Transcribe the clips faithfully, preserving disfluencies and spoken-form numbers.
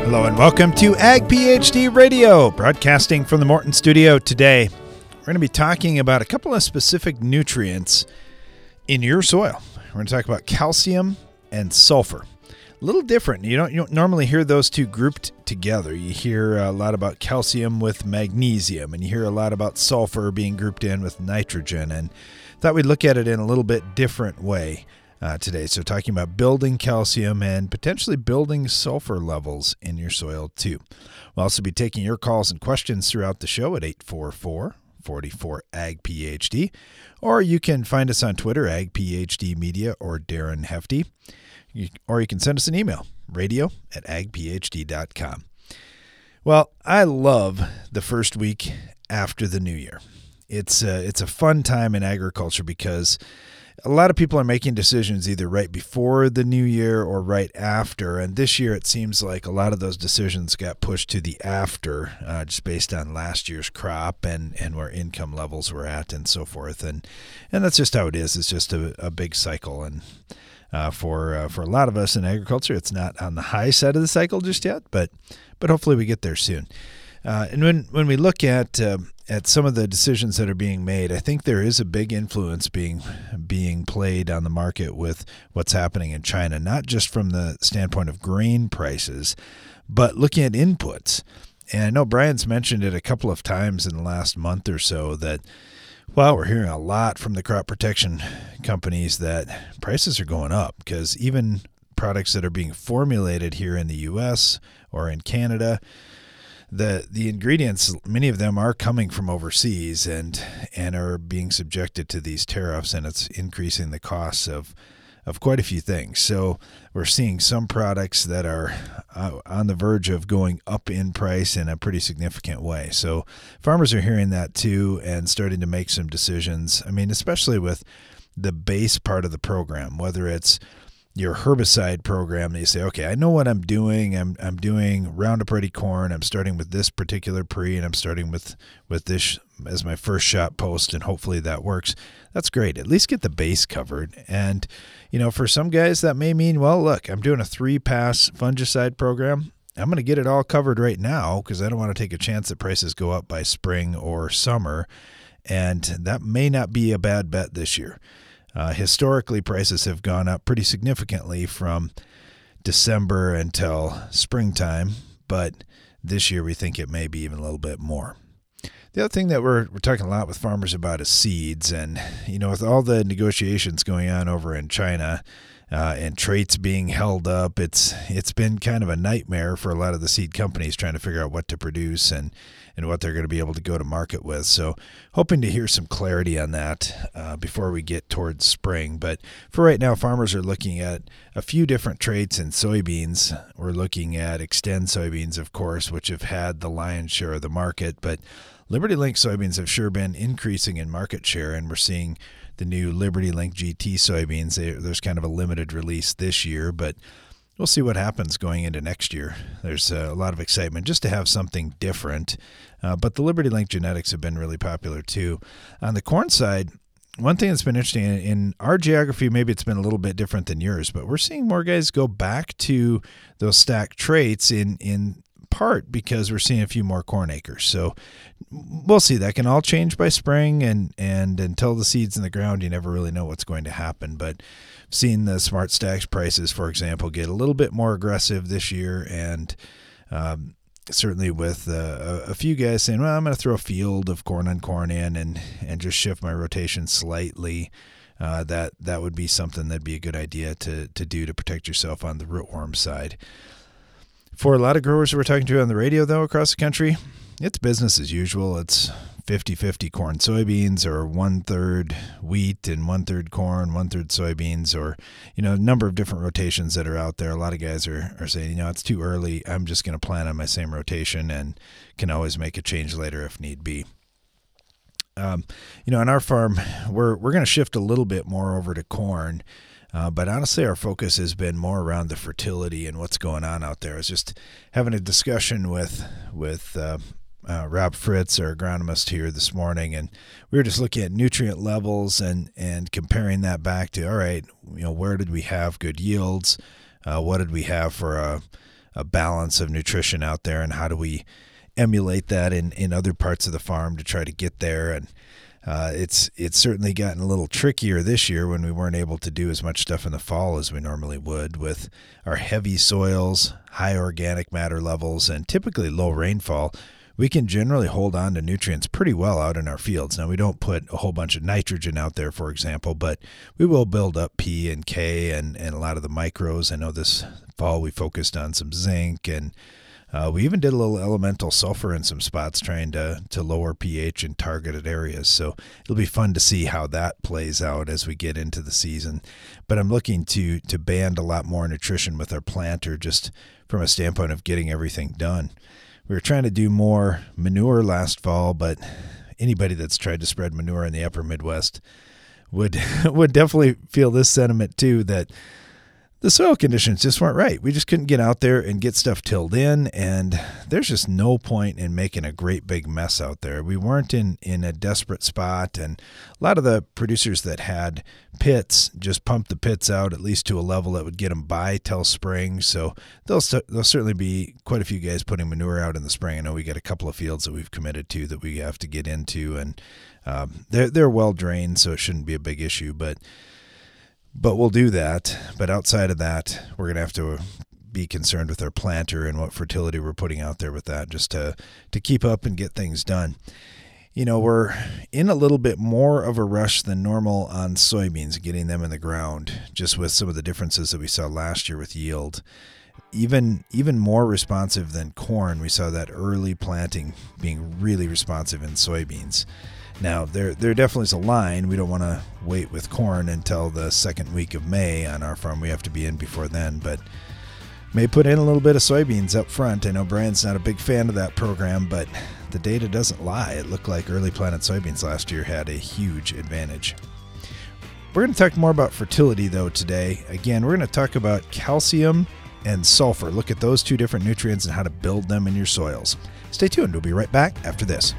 Hello and welcome to Ag PhD Radio, broadcasting from the Morton Studio today. We're going to be talking about a couple of specific nutrients in your soil. We're going to talk about calcium and sulfur. A little different. You don't, you don't normally hear those two grouped together. You hear a lot about calcium with magnesium, and you hear a lot about sulfur being grouped in with nitrogen. And thought we'd look at it in a little bit different way uh, today. So talking about building calcium and potentially building sulfur levels in your soil too. We'll also be taking your calls and questions throughout the show at eight four four, four four, A G P H D, or you can find us on Twitter, Ag PhD Media, or Darren Hefty. You, or you can send us an email, radio at ag p h d dot com. Well, I love the first week after the new year. It's a, it's a fun time in agriculture because a lot of people are making decisions either right before the new year or right after. And this year it seems like a lot of those decisions got pushed to the after, uh, just based on last year's crop and, and where income levels were at and so forth. And and that's just how it is. It's just a, a big cycle. And Uh, for uh, for a lot of us in agriculture, it's not on the high side of the cycle just yet, but but hopefully we get there soon. Uh, and when, when we look at uh, at some of the decisions that are being made, I think there is a big influence being being played on the market with what's happening in China, not just from the standpoint of grain prices, but looking at inputs. And I know Brian's mentioned it a couple of times in the last month or so that, well, we're hearing a lot from the crop protection companies that prices are going up because even products that are being formulated here in the U S or in Canada, the the ingredients, many of them are coming from overseas and and are being subjected to these tariffs, and it's increasing the costs of of quite a few things. So we're seeing some products that are uh, on the verge of going up in price in a pretty significant way. So farmers are hearing that too and starting to make some decisions. I mean, especially with the base part of the program, whether it's your herbicide program that you say, okay, I know what I'm doing. I'm I'm doing Roundup Ready corn. I'm starting with this particular pre, and I'm starting with, with this as my first shot post, and hopefully that works. That's great. At least get the base covered. And, you know, for some guys that may mean, well, look, I'm doing a three-pass fungicide program. I'm going to get it all covered right now because I don't want to take a chance that prices go up by spring or summer. And that may not be a bad bet this year. Uh, historically, prices have gone up pretty significantly from December until springtime, but this year we think it may be even a little bit more. The other thing that we're we're talking a lot with farmers about is seeds, and you know, with all the negotiations going on over in China uh, and traits being held up, it's it's been kind of a nightmare for a lot of the seed companies trying to figure out what to produce and and what they're going to be able to go to market with. So hoping to hear some clarity on that uh, before we get towards spring. But for right now, farmers are looking at a few different traits in soybeans. We're looking at Extend soybeans, of course, which have had the lion's share of the market, but Liberty Link soybeans have sure been increasing in market share, and we're seeing the new Liberty Link G T soybeans. They, there's kind of a limited release this year, but we'll see what happens going into next year. There's a lot of excitement just to have something different, uh, but the Liberty Link genetics have been really popular too. On the corn side, one thing that's been interesting in, in our geography, maybe it's been a little bit different than yours, but we're seeing more guys go back to those stacked traits in in part because we're seeing a few more corn acres. So we'll see. That can all change by spring, and and until the seed's in the ground, you never really know what's going to happen. But seeing the Smart Stacks prices, for example, get a little bit more aggressive this year, and um, certainly with uh, a, a few guys saying, well, I'm going to throw a field of corn on corn in and, and just shift my rotation slightly. Uh, that that would be something that'd be a good idea to to do to protect yourself on the rootworm side. For a lot of growers that we're talking to on the radio, though, across the country, it's business as usual. It's fifty-fifty corn soybeans, or one-third wheat and one-third corn, one-third soybeans, or, you know, a number of different rotations that are out there. A lot of guys are, are saying, you know, it's too early. I'm just going to plan on my same rotation and can always make a change later if need be. Um, you know, on our farm, we're we're going to shift a little bit more over to corn. Uh, but honestly, our focus has been more around the fertility and what's going on out there. I was just having a discussion with with uh, uh, Rob Fritz, our agronomist, here this morning, and we were just looking at nutrient levels and, and comparing that back to, all right, you know, where did we have good yields? Uh, what did we have for a, a balance of nutrition out there, and how do we emulate that in, in other parts of the farm to try to get there. And uh, it's it's certainly gotten a little trickier this year when we weren't able to do as much stuff in the fall as we normally would with our heavy soils, high organic matter levels, and typically low rainfall. We can generally hold on to nutrients pretty well out in our fields. Now, we don't put a whole bunch of nitrogen out there, for example, but we will build up P and K and, and a lot of the micros. I know this fall we focused on some zinc, and uh, we even did a little elemental sulfur in some spots trying to, to lower pH in targeted areas. So it'll be fun to see how that plays out as we get into the season. But I'm looking to, to band a lot more nutrition with our planter just from a standpoint of getting everything done. We were trying to do more manure last fall, but anybody that's tried to spread manure in the upper Midwest would would definitely feel this sentiment too, that the soil conditions just weren't right. We just couldn't get out there and get stuff tilled in, and there's just no point in making a great big mess out there. We weren't in, in a desperate spot, and a lot of the producers that had pits just pumped the pits out at least to a level that would get them by till spring. So there'll, there'll certainly be quite a few guys putting manure out in the spring. I know we got a couple of fields that we've committed to that we have to get into, and um, they're, they're well drained, so it shouldn't be a big issue, but But we'll do that. But outside of that, we're going to have to be concerned with our planter and what fertility we're putting out there with that, just to, to keep up and get things done. You know, we're in a little bit more of a rush than normal on soybeans, getting them in the ground, just with some of the differences that we saw last year with yield. Even even more responsive than corn, we saw that early planting being really responsive in soybeans. Now, there there definitely is a line. We don't want to wait with corn until the second week of May on our farm. We have to be in before then, but may put in a little bit of soybeans up front. I know Brian's not a big fan of that program, but the data doesn't lie. It looked like early planted soybeans last year had a huge advantage. We're going to talk more about fertility, though, today. Again, we're going to talk about calcium and sulfur. Look at those two different nutrients and how to build them in your soils. Stay tuned. We'll be right back after this.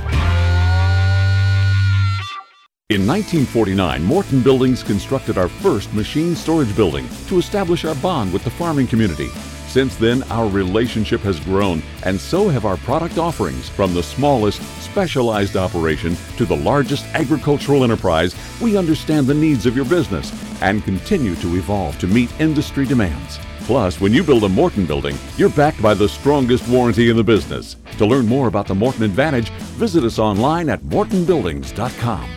In nineteen forty-nine, Morton Buildings constructed our first machine storage building to establish our bond with the farming community. Since then, our relationship has grown, and so have our product offerings. From the smallest, specialized operation to the largest agricultural enterprise, we understand the needs of your business and continue to evolve to meet industry demands. Plus, when you build a Morton building, you're backed by the strongest warranty in the business. To learn more about the Morton Advantage, visit us online at morton buildings dot com.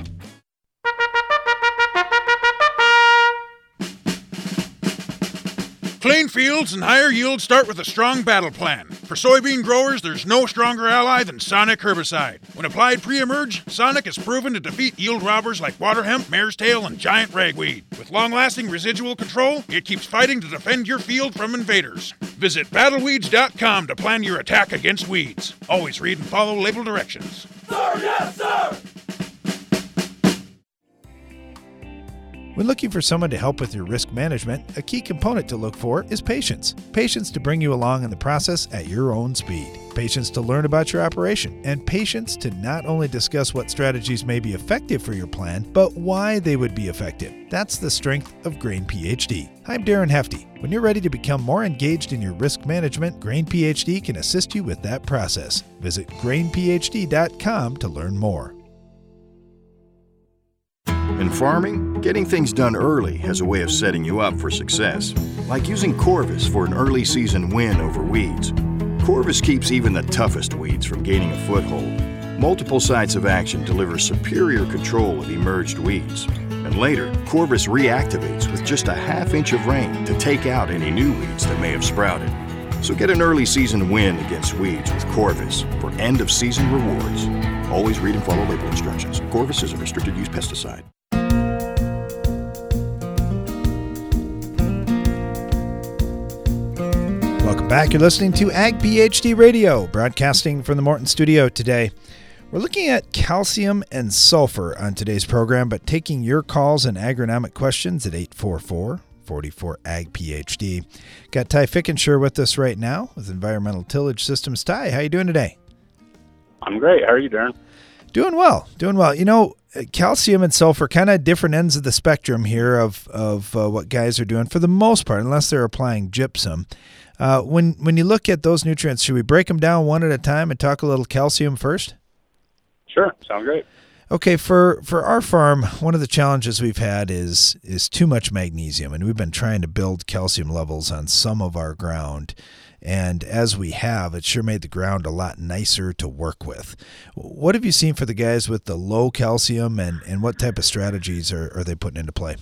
Clean fields and higher yields start with a strong battle plan. For soybean growers, there's no stronger ally than Sonic herbicide. When applied pre-emerge, Sonic is proven to defeat yield robbers like water hemp, mare's tail, and giant ragweed. With long-lasting residual control, it keeps fighting to defend your field from invaders. Visit battle weeds dot com to plan your attack against weeds. Always read and follow label directions. Sir, yes, sir! When looking for someone to help with your risk management, a key component to look for is patience. Patience to bring you along in the process at your own speed. Patience to learn about your operation. And patience to not only discuss what strategies may be effective for your plan, but why they would be effective. That's the strength of Grain PhD. I'm Darren Hefty. When you're ready to become more engaged in your risk management, Grain PhD can assist you with that process. Visit grain p h d dot com to learn more. In farming, getting things done early has a way of setting you up for success, like using Corvus for an early season win over weeds. Corvus keeps even the toughest weeds from gaining a foothold. Multiple sites of action deliver superior control of emerged weeds. And later, Corvus reactivates with just a half inch of rain to take out any new weeds that may have sprouted. So get an early season win against weeds with Corvus for end of season rewards. Always read and follow label instructions. Corvus is a restricted use pesticide. Welcome back. You're listening to Ag PhD Radio, broadcasting from the Morton studio today. We're looking at calcium and sulfur on today's program, but taking your calls and agronomic questions at eight four four, four four, A G P H D. Got Ty Fickenshire with us right now with Environmental Tillage Systems. Ty, how you doing today? I'm great. How are you, Darren? Doing well. Doing well. You know, calcium and sulfur, kind of different ends of the spectrum here of, of uh, what guys are doing for the most part, unless they're applying gypsum. Uh, when when you look at those nutrients, should we break them down one at a time and talk a little calcium first? Sure, sounds great. Okay, for, for our farm, one of the challenges we've had is is too much magnesium, and we've been trying to build calcium levels on some of our ground. And as we have, it sure made the ground a lot nicer to work with. What have you seen for the guys with the low calcium, and, and what type of strategies are, are they putting into play?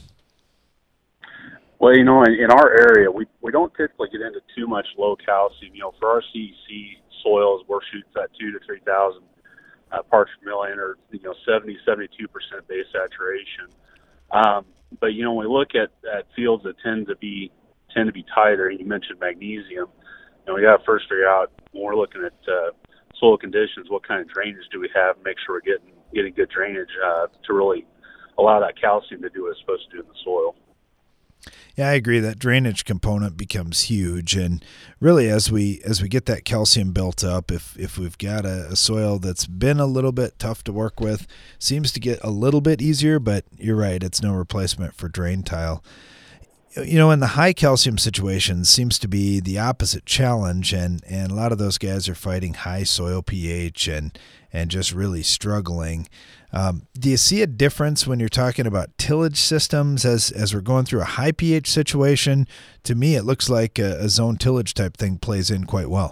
Well, you know, in, in our area, we, we don't typically get into too much low calcium. You know, for our C E C soils, we're shooting at two to three thousand uh, parts per million, or you know, seventy, seventy-two percent base saturation. Um, but you know, when we look at, at fields that tend to be tend to be tighter, and you mentioned magnesium. You know, we got to first figure out when we're looking at uh, soil conditions, what kind of drainage do we have, make sure we're getting getting good drainage uh, to really allow that calcium to do what it's supposed to do in the soil. Yeah, I agree. That drainage component becomes huge, and really, as we as we get that calcium built up, if if we've got a, a soil that's been a little bit tough to work with, seems to get a little bit easier. But you're right; it's no replacement for drain tile. You know, in the high calcium situations seems to be the opposite challenge, and, and a lot of those guys are fighting high soil pH and and just really struggling. Um, do you see a difference when you're talking about tillage systems as as we're going through a high pH situation? To me, it looks like a, a zone tillage type thing plays in quite well.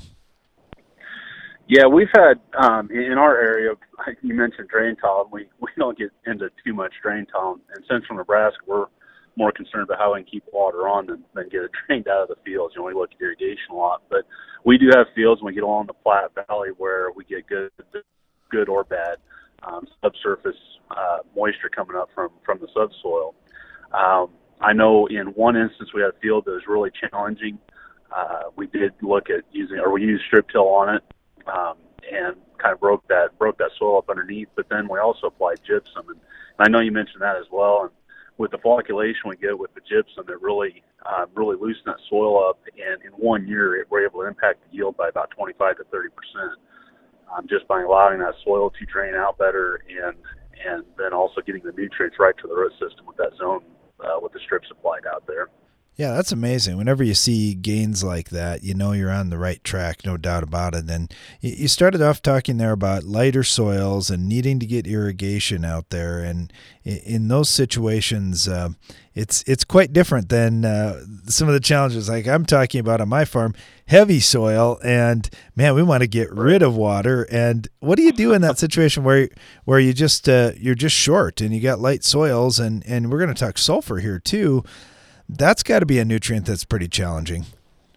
Yeah, we've had um, in our area. You mentioned drain tile. We we don't get into too much drain tile in central Nebraska. We're more concerned about how we can keep water on than, than get it drained out of the fields. You know, we look at irrigation a lot, but we do have fields when we get along the Platte Valley where we get good, good or bad um, subsurface uh, moisture coming up from, from the subsoil. Um, I know in one instance we had a field that was really challenging. Uh, we did look at using, or we used strip till on it, um, and kind of broke that broke that soil up underneath. But then we also applied gypsum, and, and I know you mentioned that as well. And with the flocculation we get with the gypsum, it really uh, really loosened that soil up, and in one year it, we're able to impact the yield by about twenty-five to thirty percent, um, just by allowing that soil to drain out better, and and then also getting the nutrients right to the root system with that zone uh, with the strips applied out there. Yeah, that's amazing. Whenever you see gains like that, you know you're on the right track, no doubt about it. And you started off talking there about lighter soils and needing to get irrigation out there. And in those situations, uh, it's it's quite different than uh, some of the challenges like I'm talking about on my farm. Heavy soil, and man, we want to get rid of water. And what do you do in that situation where where you just uh, you're just short and you got light soils? And and we're going to talk sulfur here too. That's got to be a nutrient that's pretty challenging.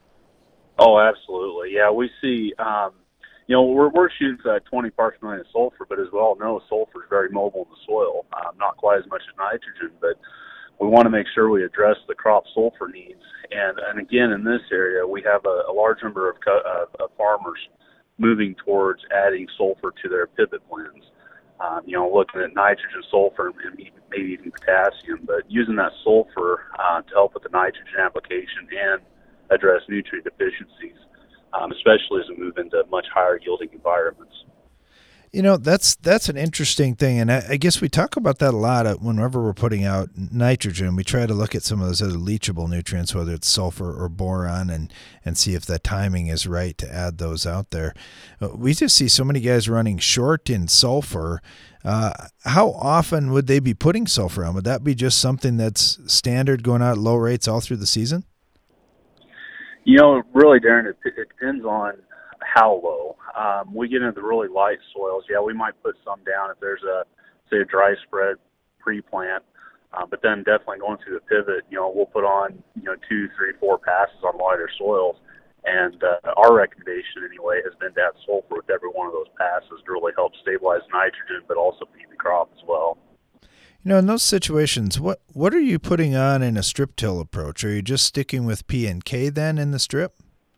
Oh, absolutely. Yeah, we see, um, you know, we're, we're shooting at twenty parts per million of sulfur, but as we all know, sulfur is very mobile in the soil, um, not quite as much as nitrogen, but we want to make sure we address the crop sulfur needs. And, and again, in this area, we have a, a large number of, co- of, of farmers moving towards adding sulfur to their pivot blends. Um, you know, looking at nitrogen, sulfur, and maybe even potassium, but using that sulfur uh, to help with the nitrogen application and address nutrient deficiencies, um, especially as we move into much higher yielding environments. You know, that's that's an interesting thing, and I, I guess we talk about that a lot whenever we're putting out nitrogen. We try to look at some of those other leachable nutrients, whether it's sulfur or boron, and, and see if the timing is right to add those out there. We just see so many guys running short in sulfur. Uh, how often would they be putting sulfur on? Would that be just something that's standard going out at low rates all through the season? You know, really, Darren, it, it depends on how low. Um, we get into the really light soils. Yeah, we might put some down if there's a, say, a dry spread pre-plant. Uh, but then definitely going through the pivot, you know, we'll put on, you know, two, three, four passes on lighter soils. And uh, our recommendation, anyway, has been to add sulfur with every one of those passes to really help stabilize nitrogen, but also feed the crop as well. You know, in those situations, what what are you putting on in a strip till approach? Are you just sticking with P and K then in the strip?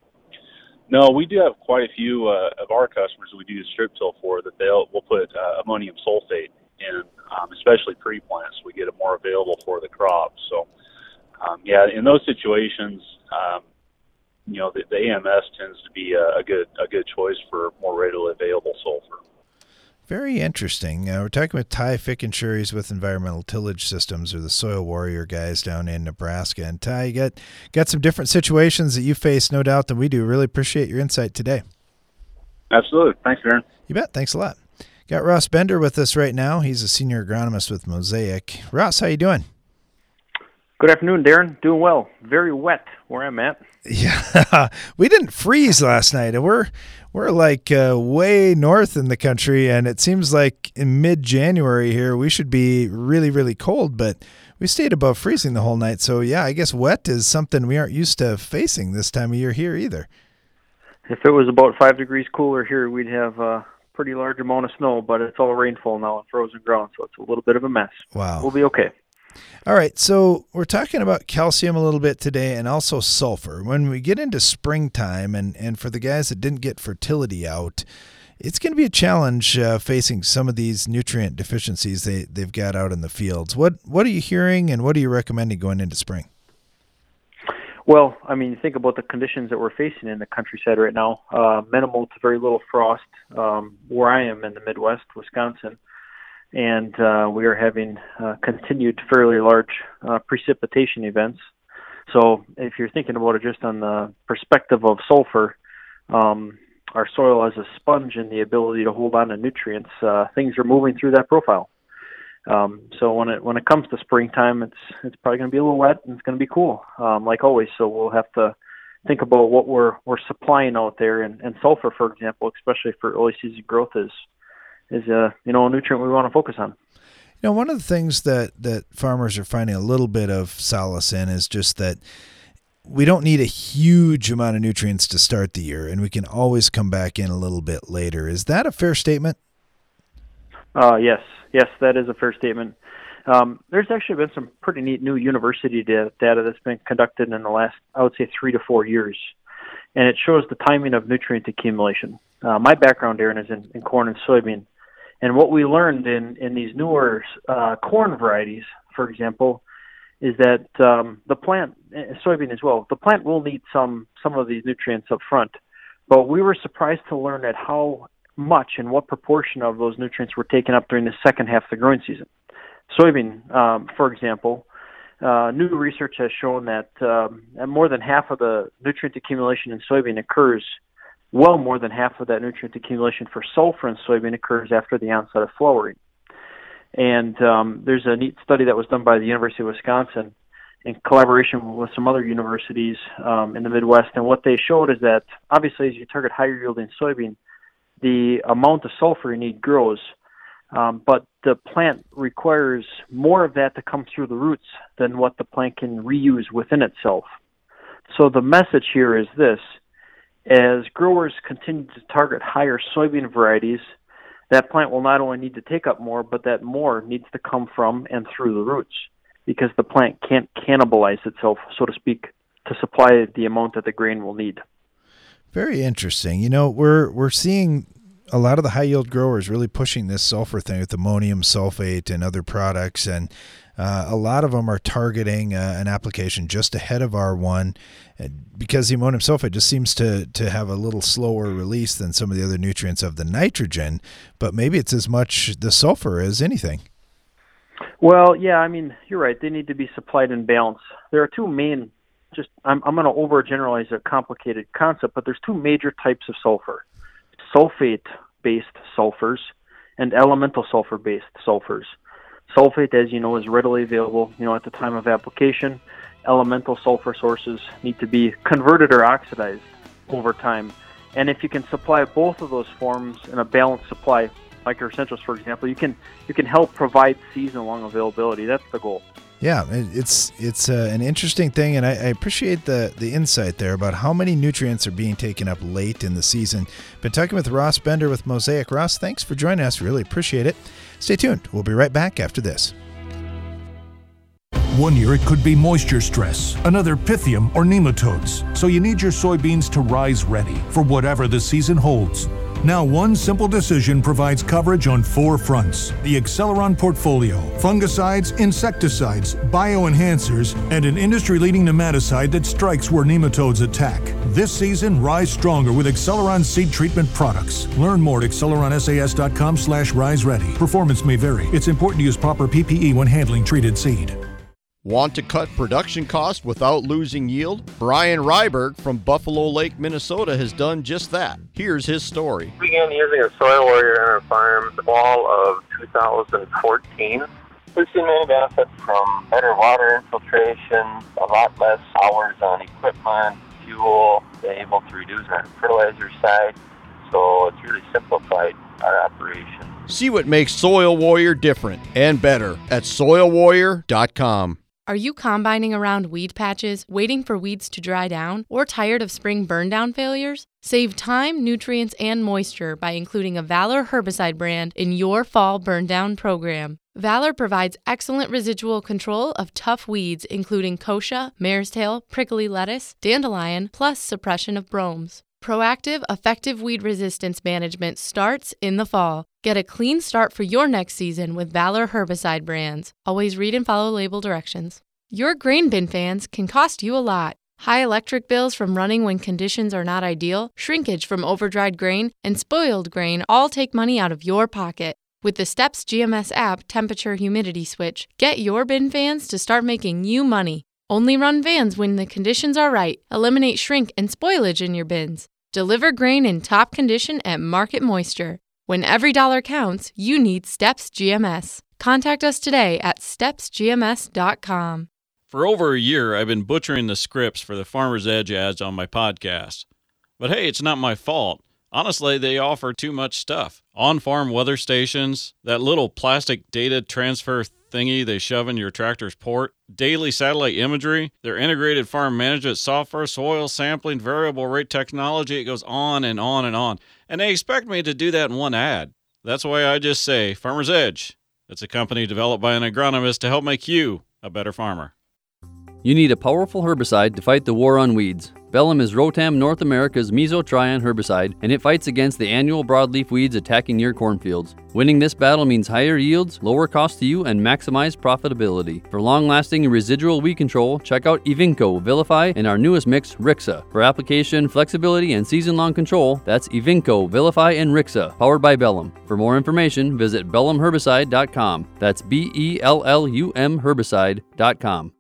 No, we do have quite a few uh, of our customers that we do strip till for that they'll we'll put uh, ammonium sulfate in, um, especially pre-plants. We get it more available for the crop. So, um, yeah, in those situations, um, you know, the, the A M S tends to be a, a good a good choice for more readily available sulfur. Very interesting. Uh, we're talking with Ty Fickenshire. He's with Environmental Tillage Systems, or the Soil Warrior guys down in Nebraska. And Ty, you got, got some different situations that you face, no doubt, than we do. Really appreciate your insight today. Absolutely. Thanks, Darren. You bet. Thanks a lot. Got Ross Bender with us right now. He's a senior agronomist with Mosaic. Ross, how you doing? Good afternoon, Darren. Doing well. Very wet where I'm at. Yeah, we didn't freeze last night, and we're we're like uh, way north in the country, and it seems like in mid-January here we should be really, really cold, but we stayed above freezing the whole night. So yeah, I guess wet is something we aren't used to facing this time of year here either. If it was about five degrees cooler here, we'd have a pretty large amount of snow, but it's all rainfall now on frozen ground, so it's a little bit of a mess. Wow. We'll be okay. All right, so we're talking about calcium a little bit today and also sulfur. When we get into springtime, and, and for the guys that didn't get fertility out, it's going to be a challenge uh, facing some of these nutrient deficiencies they, they've got out in the fields. What what are you hearing, and what are you recommending going into spring? Well, I mean, think about the conditions that we're facing in the countryside right now. Uh, minimal to very little frost um, where I am in the Midwest, Wisconsin. And uh, we are having uh, continued fairly large uh, precipitation events. So if you're thinking about it just on the perspective of sulfur, um, our soil as a sponge and the ability to hold on to nutrients, uh, things are moving through that profile. Um, so when it when it comes to springtime, it's it's probably going to be a little wet and it's going to be cool, um, like always. So we'll have to think about what we're we're supplying out there, and, and sulfur, for example, especially for early season growth, is is a you know a nutrient we want to focus on. You know, one of the things that, that farmers are finding a little bit of solace in is just that we don't need a huge amount of nutrients to start the year, and we can always come back in a little bit later. Is that a fair statement? Uh, yes, yes, that is a fair statement. Um, there's actually been some pretty neat new university data, data that's been conducted in the last, I would say, three to four years, and it shows the timing of nutrient accumulation. Uh, my background, Aaron, is in, in corn and soybean. And what we learned in, in these newer uh, corn varieties, for example, is that um, the plant, soybean as well, the plant will need some some of these nutrients up front. But we were surprised to learn that how much and what proportion of those nutrients were taken up during the second half of the growing season. Soybean, um, for example, uh, new research has shown that um, more than half of the nutrient accumulation in soybean occurs well more than half of that nutrient accumulation for sulfur in soybean occurs after the onset of flowering. And um, there's a neat study that was done by the University of Wisconsin in collaboration with some other universities um, in the Midwest. And what they showed is that, obviously, as you target higher yielding soybean, the amount of sulfur you need grows. Um, but the plant requires more of that to come through the roots than what the plant can reuse within itself. So the message here is this. As growers continue to target higher soybean varieties, that plant will not only need to take up more, but that more needs to come from and through the roots, because the plant can't cannibalize itself, so to speak, to supply the amount that the grain will need. Very interesting. You know, we're we're seeing a lot of the high yield growers really pushing this sulfur thing with ammonium sulfate and other products, and uh, a lot of them are targeting uh, an application just ahead of R one because the ammonium sulfate just seems to to have a little slower release than some of the other nutrients of the nitrogen, but maybe it's as much the sulfur as anything. Well, yeah, I mean, you're right. They need to be supplied in balance. There are two main, just I'm, I'm going to overgeneralize a complicated concept, but there's two major types of sulfur. Sulfate-based sulfurs and elemental sulfur-based sulfurs. Sulfate, as you know, is readily available, you know, at the time of application. Elemental sulfur sources need to be converted or oxidized over time. And if you can supply both of those forms in a balanced supply, like our Essentials, for example, you can you can help provide season-long availability. That's the goal. Yeah, it's it's uh, an interesting thing, and I, I appreciate the, the insight there about how many nutrients are being taken up late in the season. Been talking with Ross Bender with Mosaic. Ross, thanks for joining us. Really appreciate it. Stay tuned. We'll be right back after this. One year it could be moisture stress, another Pythium or nematodes. So you need your soybeans to rise ready for whatever the season holds. Now one simple decision provides coverage on four fronts. The Acceleron portfolio, fungicides, insecticides, bioenhancers, and an industry-leading nematicide that strikes where nematodes attack. This season, rise stronger with Acceleron seed treatment products. Learn more at acceleron.sas.com slash rise ready. Performance may vary. It's important to use proper P P E when handling treated seed. Want to cut production costs without losing yield? Brian Ryberg from Buffalo Lake, Minnesota has done just that. Here's his story. We began using a Soil Warrior on our farm the fall of two thousand fourteen. We've seen many benefits from better water infiltration, a lot less hours on equipment, fuel, been able to reduce our fertilizer side, so it's really simplified our operation. See what makes Soil Warrior different and better at soil warrior dot com. Are you combining around weed patches, waiting for weeds to dry down, or tired of spring burn-down failures? Save time, nutrients, and moisture by including a Valor herbicide brand in your fall burn-down program. Valor provides excellent residual control of tough weeds including kochia, mare's tail, prickly lettuce, dandelion, plus suppression of bromes. Proactive, effective weed resistance management starts in the fall. Get a clean start for your next season with Valor herbicide brands. Always read and follow label directions. Your grain bin fans can cost you a lot. High electric bills from running when conditions are not ideal, shrinkage from overdried grain, and spoiled grain all take money out of your pocket. With the Steps G M S app temperature humidity switch, get your bin fans to start making you money. Only run vans when the conditions are right. Eliminate shrink and spoilage in your bins. Deliver grain in top condition at market moisture. When every dollar counts, you need Steps G M S. Contact us today at steps g m s dot com. For over a year, I've been butchering the scripts for the Farmer's Edge ads on my podcast. But hey, it's not my fault. Honestly, they offer too much stuff. On-farm weather stations, that little plastic data transfer thingy they shove in your tractor's port, daily satellite imagery, their integrated farm management software, soil sampling, variable rate technology, it goes on and on and on. And they expect me to do that in one ad. That's why I just say Farmer's Edge. It's a company developed by an agronomist to help make you a better farmer. You need a powerful herbicide to fight the war on weeds. Bellum is Rotam North America's mesotrione herbicide, and it fights against the annual broadleaf weeds attacking your cornfields. Winning this battle means higher yields, lower cost to you, and maximized profitability. For long-lasting and residual weed control, check out Evinco, Vilify, and our newest mix, Rixa. For application, flexibility, and season-long control, that's Evinco, Vilify, and Rixa, powered by Bellum. For more information, visit bellum herbicide dot com. That's B E L L U M herbicide dot com.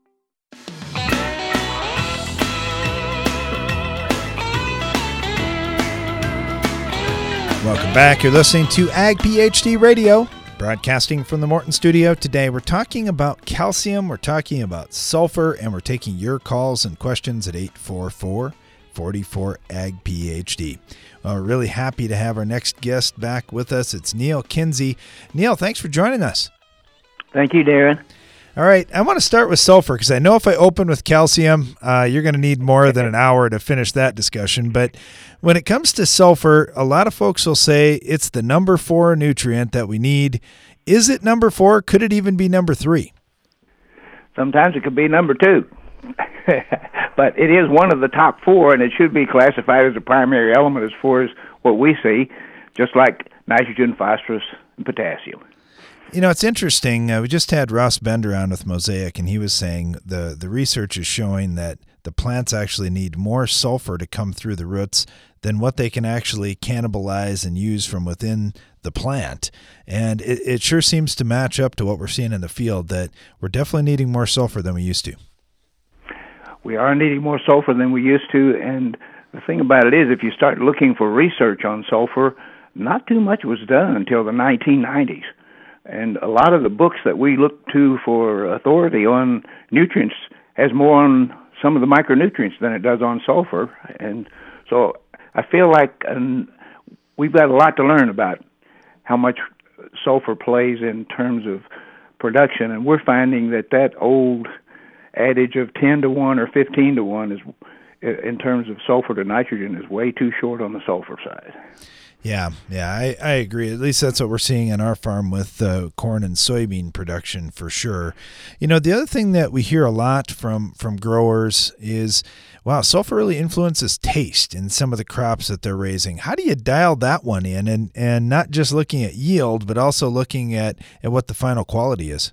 Welcome back. You're listening to Ag PhD Radio, broadcasting from the Morton Studio. Today we're talking about calcium, we're talking about sulfur, and we're taking your calls and questions at eight four four, four four, A G P H D. Well, we're really happy to have our next guest back with us. It's Neil Kinsey. Neil, thanks for joining us. Thank you, Darren. All right, I want to start with sulfur because I know if I open with calcium, uh, you're going to need more than an hour to finish that discussion. But when it comes to sulfur, a lot of folks will say it's the number four nutrient that we need. Is it number four? Could it even be number three? Sometimes it could be number two. But it is one of the top four, and it should be classified as a primary element as far as what we see, just like nitrogen, phosphorus, and potassium. You know, it's interesting. Uh, we just had Ross Bender on with Mosaic, and he was saying the, the research is showing that the plants actually need more sulfur to come through the roots than what they can actually cannibalize and use from within the plant. And it, it sure seems to match up to what we're seeing in the field, that we're definitely needing more sulfur than we used to. We are needing more sulfur than we used to, and the thing about it is if you start looking for research on sulfur, not too much was done until the nineteen nineties. And a lot of the books that we look to for authority on nutrients has more on some of the micronutrients than it does on sulfur. And so I feel like um, we've got a lot to learn about how much sulfur plays in terms of production. And we're finding that that old adage of ten to one or fifteen to one is, in terms of sulfur to nitrogen, is way too short on the sulfur side. Yeah, yeah, I, I agree. At least that's what we're seeing on our farm with uh, corn and soybean production for sure. You know, the other thing that we hear a lot from, from growers is, wow, sulfur really influences taste in some of the crops that they're raising. How do you dial that one in, and, and not just looking at yield, but also looking at, at what the final quality is?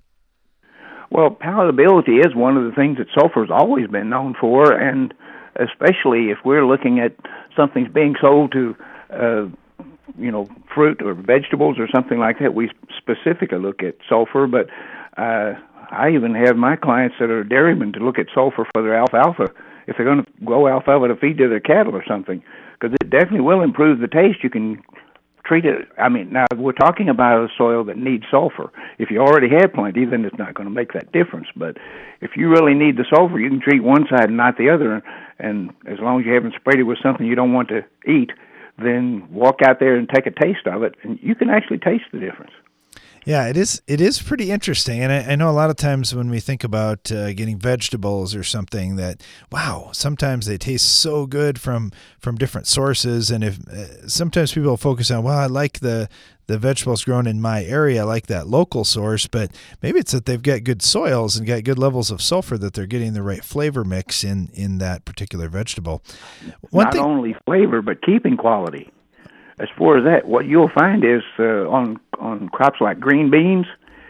Well, palatability is one of the things that sulfur's always been known for, and especially if we're looking at something's being sold to uh, you know, fruit or vegetables or something like that, we specifically look at sulfur. But uh, I even have my clients that are dairymen to look at sulfur for their alfalfa if they're going to grow alfalfa to feed to their cattle or something, because it definitely will improve the taste. You can treat it. I mean, now we're talking about a soil that needs sulfur. If you already have plenty, then it's not going to make that difference. But if you really need the sulfur, you can treat one side and not the other. And as long as you haven't sprayed it with something you don't want to eat, then walk out there and take a taste of it, and you can actually taste the difference. Yeah, it is. It is pretty interesting, and I, I know a lot of times when we think about uh, getting vegetables or something, that wow, sometimes they taste so good from from different sources, and if uh, sometimes people focus on, well, I like the the vegetables grown in my area, I like that local source, but maybe it's that they've got good soils and got good levels of sulfur, that they're getting the right flavor mix in in that particular vegetable. One Not thing, only flavor, but keeping quality. As far as that, what you'll find is uh, on on crops like green beans,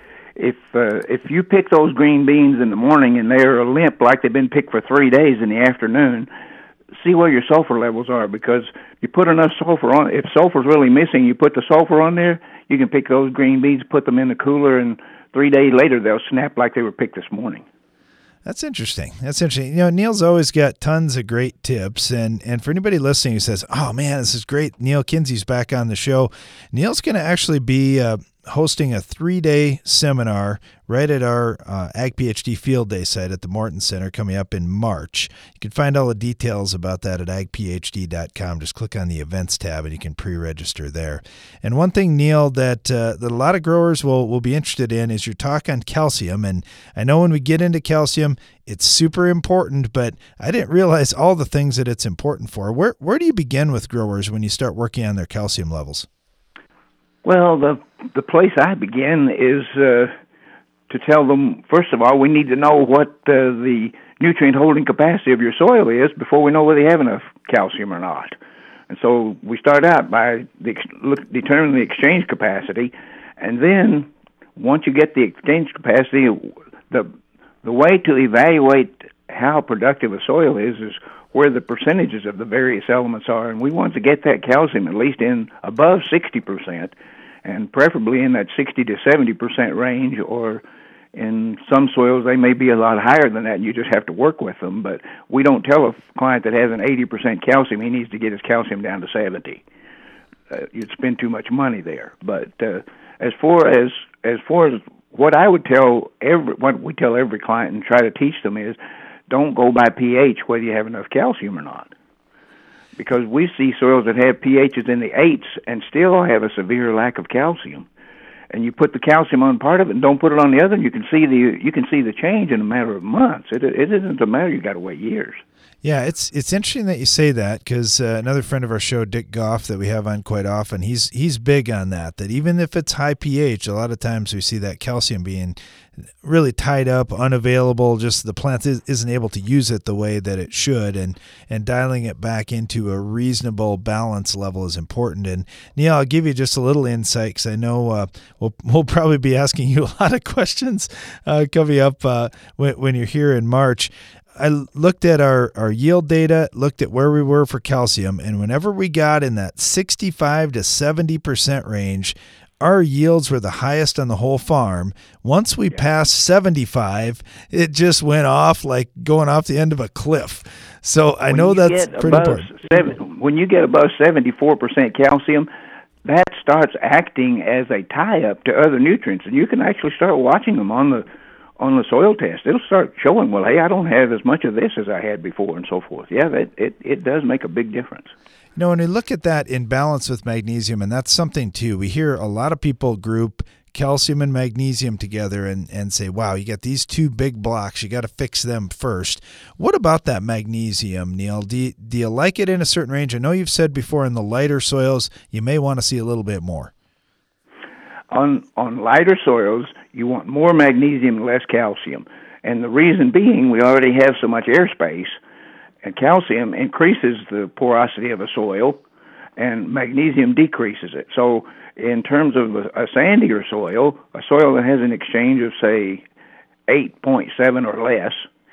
if uh, if you pick those green beans in the morning and they're limp like they've been picked for three days in the afternoon, see where your sulfur levels are, because you put enough sulfur on. If sulfur's really missing, you put the sulfur on there, you can pick those green beans, put them in the cooler, and three days later they'll snap like they were picked this morning. That's interesting. That's interesting. You know, Neil's always got tons of great tips. And, and for anybody listening who says, oh, man, this is great, Neil Kinsey's back on the show, Neil's going to actually be uh, hosting a three-day seminar right at our uh, Ag PhD Field Day site at the Morton Center coming up in March. You can find all the details about that at ag p h d dot com. Just click on the events tab and you can pre-register there. And one thing, Neil, that, uh, that a lot of growers will, will be interested in is your talk on calcium. And I know when we get into calcium, it's super important, but I didn't realize all the things that it's important for. Where, where do you begin with growers when you start working on their calcium levels? Well, the the place I begin is uh, to tell them, first of all, we need to know what uh, the nutrient holding capacity of your soil is before we know whether you have enough calcium or not. And so we start out by the, look, determining the exchange capacity, and then once you get the exchange capacity, the the way to evaluate how productive a soil is is where the percentages of the various elements are, and we want to get that calcium at least in above sixty percent, and preferably in that sixty to seventy percent range, or in some soils they may be a lot higher than that, and you just have to work with them. But we don't tell a client that has an eighty percent calcium he needs to get his calcium down to seventy. Uh, you'd spend too much money there. But uh, as far as as far as what I would tell every, what we tell every client and try to teach them is, don't go by pH whether you have enough calcium or not. Because we see soils that have pHs in the eights and still have a severe lack of calcium. And you put the calcium on part of it and don't put it on the other, and you can see the you can see the change in a matter of months. It it isn't a matter you got to wait years. Yeah, it's it's interesting that you say that, because uh, another friend of our show, Dick Goff, that we have on quite often, he's he's big on that, that even if it's high pH, a lot of times we see that calcium being really tied up, unavailable, just the plant is, isn't able to use it the way that it should, and, and dialing it back into a reasonable balance level is important. And Neil, I'll give you just a little insight, because I know uh, we'll, we'll probably be asking you a lot of questions uh, coming up uh, when, when you're here in March. I looked at our, our yield data, looked at where we were for calcium, and whenever we got in that sixty-five to seventy percent range, our yields were the highest on the whole farm. Once we yeah. passed seventy-five, it just went off like going off the end of a cliff. So I when know that's pretty important. Seven, when you get above seventy-four percent calcium, that starts acting as a tie-up to other nutrients, and you can actually start watching them on the on the soil test. It'll start showing, well, hey, I don't have as much of this as I had before, and so forth. Yeah, that, it, it does make a big difference. You know, when we look at that in balance with magnesium, and that's something too, we hear a lot of people group calcium and magnesium together and, and say, wow, you got these two big blocks. You got to fix them first. What about that magnesium, Neil? Do you, do you like it in a certain range? I know you've said before in the lighter soils, you may want to see a little bit more. On on lighter soils, you want more magnesium, less calcium. And the reason being, we already have so much airspace, and calcium increases the porosity of a soil, and magnesium decreases it. So in terms of a, a sandier soil, a soil that has an exchange of, say, eight point seven or less,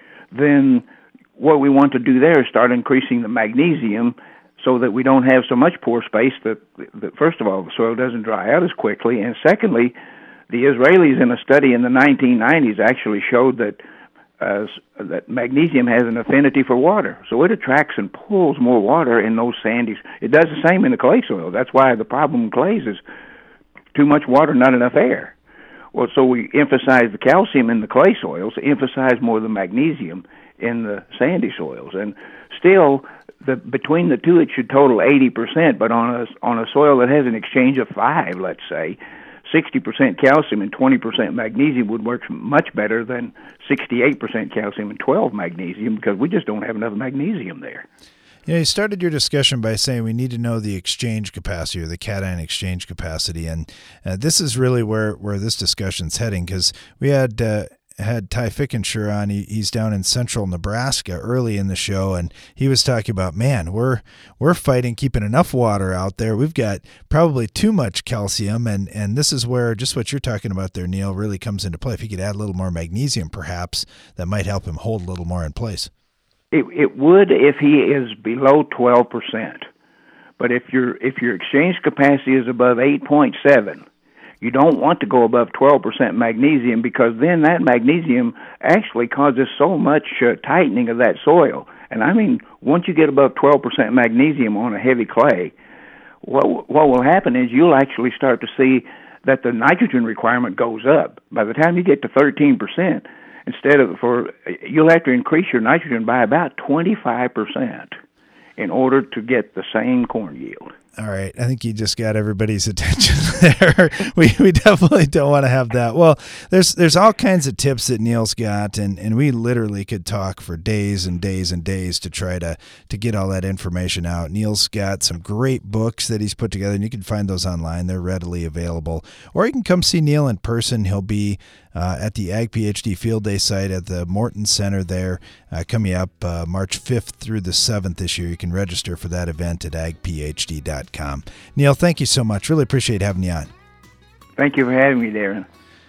then what we want to do there is start increasing the magnesium so that we don't have so much pore space that, that, first of all, the soil doesn't dry out as quickly, and secondly, the Israelis in a study in the nineteen nineties actually showed that uh, that magnesium has an affinity for water, so it attracts and pulls more water in those sandy. It does the same in the clay soil. That's why the problem in clays is too much water, not enough air. Well, so we emphasize the calcium in the clay soils, emphasize more the magnesium in the sandy soils, and still, the between the two, it should total eighty percent. But on a on a soil that has an exchange of five, let's say, sixty percent calcium and twenty percent magnesium would work much better than sixty-eight percent calcium and twelve magnesium, because we just don't have enough magnesium there. You know, you started your discussion by saying we need to know the exchange capacity or the cation exchange capacity, and uh, this is really where, where this discussion's heading, because we had uh, had Ty Fickenshire on. He, he's down in central Nebraska early in the show, and he was talking about, man, we're we're fighting keeping enough water out there. We've got probably too much calcium, and, and this is where just what you're talking about there, Neil, really comes into play. If you could add a little more magnesium, perhaps, that might help him hold a little more in place. It, it would if he is below twelve percent. But if your if your exchange capacity is above eight point seven, you don't want to go above twelve percent magnesium, because then that magnesium actually causes so much uh, tightening of that soil. And I mean, once you get above twelve percent magnesium on a heavy clay, what what will happen is you'll actually start to see that the nitrogen requirement goes up. By the time you get to thirteen percent, instead of for you'll have to increase your nitrogen by about twenty-five percent in order to get the same corn yield. All right. I think you just got everybody's attention there. we we definitely don't want to have that. Well, there's there's all kinds of tips that Neil's got, and, and we literally could talk for days and days and days to try to, to get all that information out. Neil's got some great books that he's put together, and you can find those online. They're readily available. Or you can come see Neil in person. He'll be uh, at the Ag PhD Field Day site at the Morton Center there, uh, coming up uh, March fifth through the seventh this year. You can register for that event at ag p h d dot com. Neil, thank you so much. Really appreciate having you on. Thank you for having me, Darren.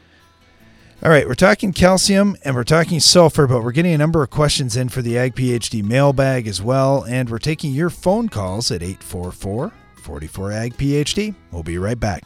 All right, we're talking calcium and we're talking sulfur, but we're getting a number of questions in for the Ag PhD mailbag as well, and we're taking your phone calls at eight four four, four four, A G P H D. We'll be right back.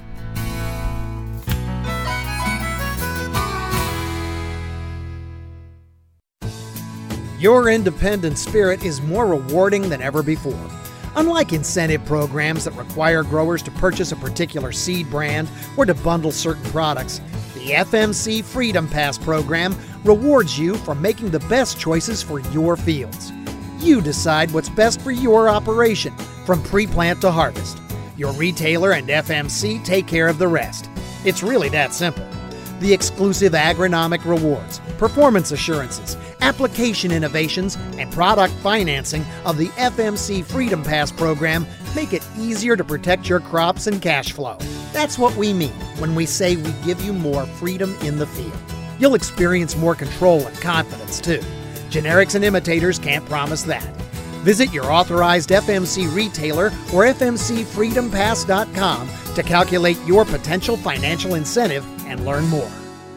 Your independent spirit is more rewarding than ever before. Unlike incentive programs that require growers to purchase a particular seed brand or to bundle certain products, the F M C Freedom Pass program rewards you for making the best choices for your fields. You decide what's best for your operation, from pre-plant to harvest. Your retailer and F M C take care of the rest. It's really that simple. The exclusive agronomic rewards, performance assurances, application innovations, and product financing of the F M C Freedom Pass program make it easier to protect your crops and cash flow. That's what we mean when we say we give you more freedom in the field. You'll experience more control and confidence, too. Generics and imitators can't promise that. Visit your authorized F M C retailer or f m c freedom pass dot com to calculate your potential financial incentive and learn more.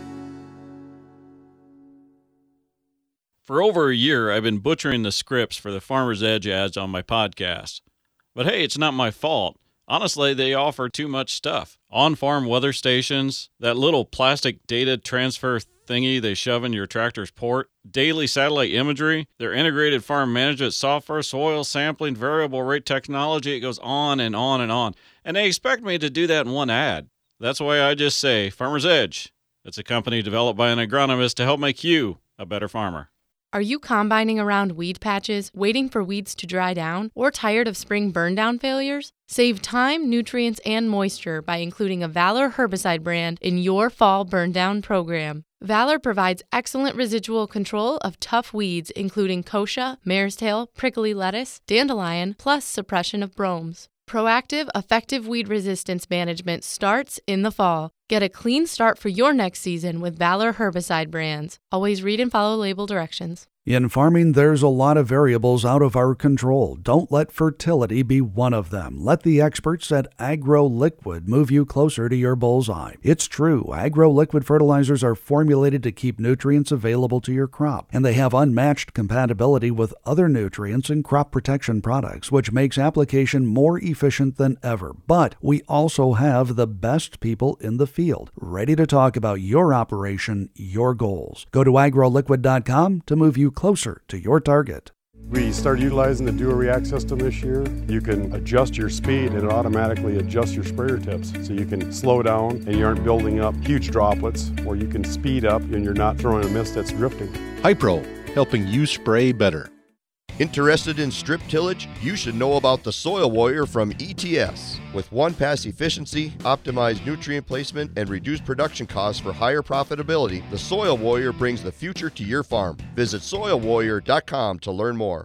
For over a year, I've been butchering the scripts for the Farmer's Edge ads on my podcast. But hey, it's not my fault. Honestly, they offer too much stuff. On-farm weather stations, that little plastic data transfer thingy they shove in your tractor's port, daily satellite imagery, their integrated farm management software, soil sampling, variable rate technology, it goes on and on and on. And they expect me to do that in one ad. That's why I just say Farmer's Edge. It's a company developed by an agronomist to help make you a better farmer. Are you combining around weed patches, waiting for weeds to dry down, or tired of spring burn down failures? Save time, nutrients, and moisture by including a Valor herbicide brand in your fall burn down program. Valor provides excellent residual control of tough weeds including kochia, mare's tail, prickly lettuce, dandelion, plus suppression of bromes. Proactive, effective weed resistance management starts in the fall. Get a clean start for your next season with Valor herbicide brands. Always read and follow label directions. In farming, there's a lot of variables out of our control. Don't let fertility be one of them. Let the experts at AgroLiquid move you closer to your bullseye. It's true, AgroLiquid fertilizers are formulated to keep nutrients available to your crop, and they have unmatched compatibility with other nutrients and crop protection products, which makes application more efficient than ever. But we also have the best people in the field, ready to talk about your operation, your goals. Go to agro liquid dot com to move you closer to your target. We started utilizing the Dual React system this year. You can adjust your speed and it automatically adjusts your sprayer tips. So you can slow down and you aren't building up huge droplets, or you can speed up and you're not throwing a mist that's drifting. Hypro, helping you spray better. Interested in strip tillage? You should know about the Soil Warrior from E T S. With one-pass efficiency, optimized nutrient placement, and reduced production costs for higher profitability, the Soil Warrior brings the future to your farm. Visit soil warrior dot com to learn more.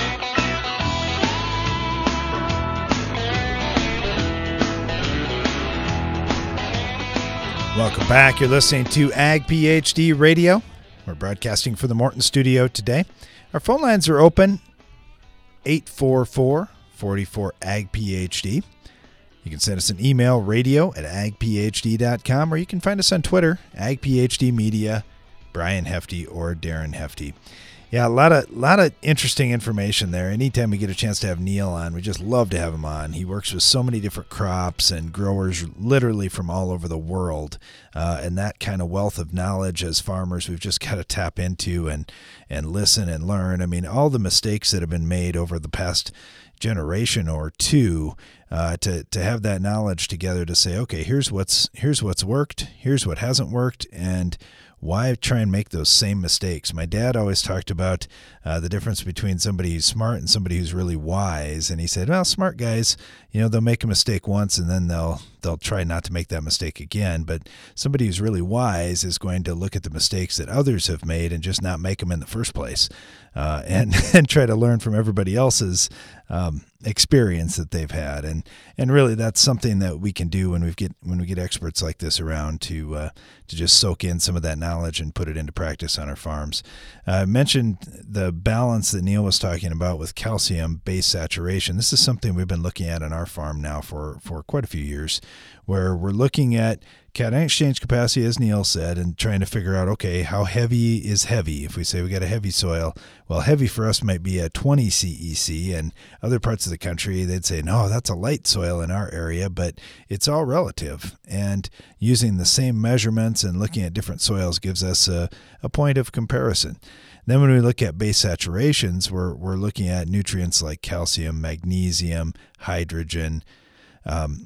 Welcome back. You're listening to Ag PhD Radio. We're broadcasting from the Morton studio today. Our phone lines are open, eight four four, four four, A G P H D. You can send us an email, radio at ag p h d dot com, or you can find us on Twitter, AgPhD Media, Brian Hefty or Darren Hefty. Yeah, a lot of lot of interesting information there. Anytime we get a chance to have Neil on, we just love to have him on. He works with so many different crops and growers literally from all over the world. Uh, and that kind of wealth of knowledge as farmers, we've just got to tap into and, and listen and learn. I mean, all the mistakes that have been made over the past generation or two, uh, to, to have that knowledge together to say, okay, here's what's, here's what's worked, here's what hasn't worked, and why try and make those same mistakes? My dad always talked about uh, the difference between somebody who's smart and somebody who's really wise. And he said, well, smart guys, you know, they'll make a mistake once and then they'll they'll try not to make that mistake again. But somebody who's really wise is going to look at the mistakes that others have made and just not make them in the first place, uh, and, and try to learn from everybody else's um, experience that they've had. And and really, that's something that we can do when we get when we get experts like this around to uh, to just soak in some of that knowledge and put it into practice on our farms. I uh, mentioned the balance that Neil was talking about with calcium base saturation. This is something we've been looking at on our farm now for, for quite a few years, where we're looking at cation exchange capacity, as Neil said, and trying to figure out, okay, how heavy is heavy? If we say we got a heavy soil, well, heavy for us might be a twenty C E C, and other parts of the country, they'd say, no, that's a light soil in our area, but it's all relative. And using the same measurements and looking at different soils gives us a, a point of comparison. Then when we look at base saturations, we're, we're looking at nutrients like calcium, magnesium, hydrogen, um,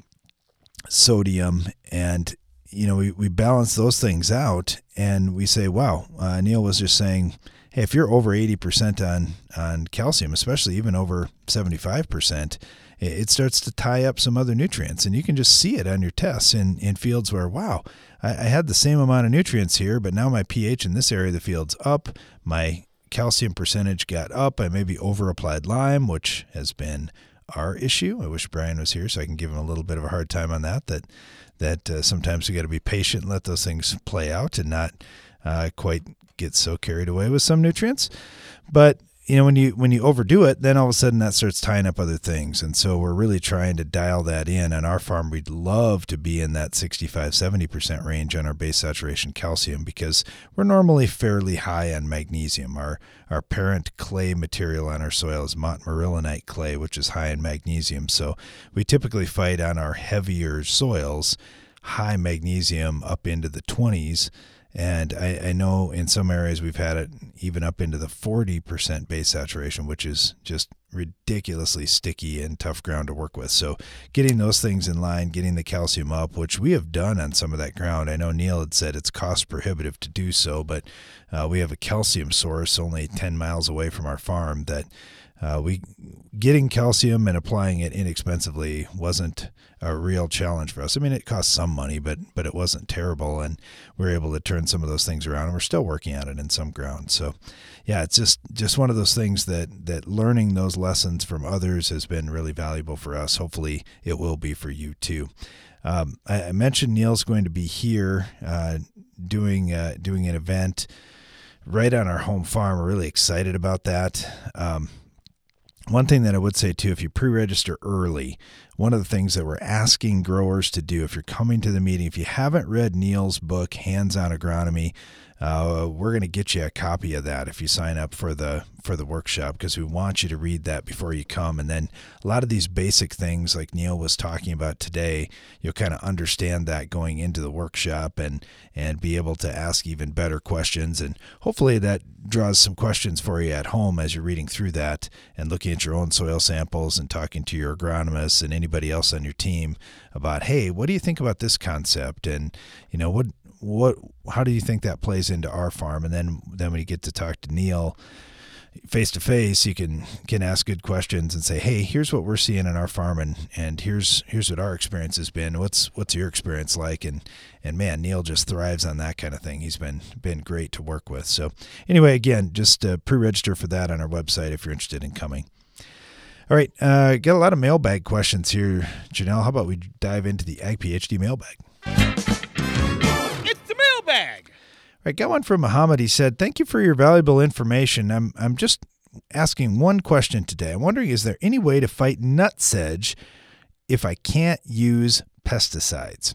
sodium, and you know, we, we balance those things out and we say, wow, uh, Neil was just saying, hey, if you're over eighty percent on, on calcium, especially even over seventy-five percent, it starts to tie up some other nutrients. And you can just see it on your tests in, in fields where, wow, I, I had the same amount of nutrients here, but now my pH in this area of the field's up. My calcium percentage got up. I maybe over-applied lime, which has been our issue. I wish Brian was here so I can give him a little bit of a hard time on that, that that uh, sometimes we got to be patient and let those things play out and not uh, quite get so carried away with some nutrients. But you know, when you when you overdo it, then all of a sudden that starts tying up other things. And so we're really trying to dial that in. On our farm, we'd love to be in that sixty-five, seventy percent range on our base saturation calcium because we're normally fairly high on magnesium. Our our parent clay material on our soil is montmorillonite clay, which is high in magnesium. So we typically fight on our heavier soils, high magnesium up into the twenties. And I, I know in some areas we've had it even up into the forty percent base saturation, which is just ridiculously sticky and tough ground to work with. So getting those things in line, getting the calcium up, which we have done on some of that ground. I know Neil had said it's cost prohibitive to do so, but uh, we have a calcium source only ten miles away from our farm that uh, we getting calcium and applying it inexpensively wasn't a real challenge for us. I mean, it cost some money, but but it wasn't terrible, and we were able to turn some of those things around, and we're still working on it in some ground. So yeah, it's just just one of those things that that learning those lessons from others has been really valuable for us. Hopefully it will be for you too. Um, I, I mentioned Neil's going to be here uh, doing uh, doing an event right on our home farm. We're really excited about that. Um, One thing that I would say too, if you pre-register early, one of the things that we're asking growers to do, if you're coming to the meeting, if you haven't read Neil's book, Hands-on Agronomy, uh, we're going to get you a copy of that if you sign up for the for the workshop, because we want you to read that before you come. And then a lot of these basic things like Neil was talking about today, you'll kind of understand that going into the workshop and and be able to ask even better questions. And hopefully that draws some questions for you at home as you're reading through that and looking at your own soil samples and talking to your agronomists and anybody else on your team about, hey, what do you think about this concept? And, you know, what what how do you think that plays into our farm? And then then when you get to talk to Neil face to face, you can can ask good questions and say, hey, here's what we're seeing in our farm, and and here's here's what our experience has been. What's what's your experience like? And and man, Neil just thrives on that kind of thing. He's been been great to work with. So anyway, again, just uh, pre-register for that on our website if you're interested in coming. All right, uh, got a lot of mailbag questions here, Janelle. How about we dive into the Ag PhD mailbag? It's the mailbag. I got one from Muhammad. He said, thank you for your valuable information. I'm I'm just asking one question today. I'm wondering, is there any way to fight nut sedge if I can't use pesticides?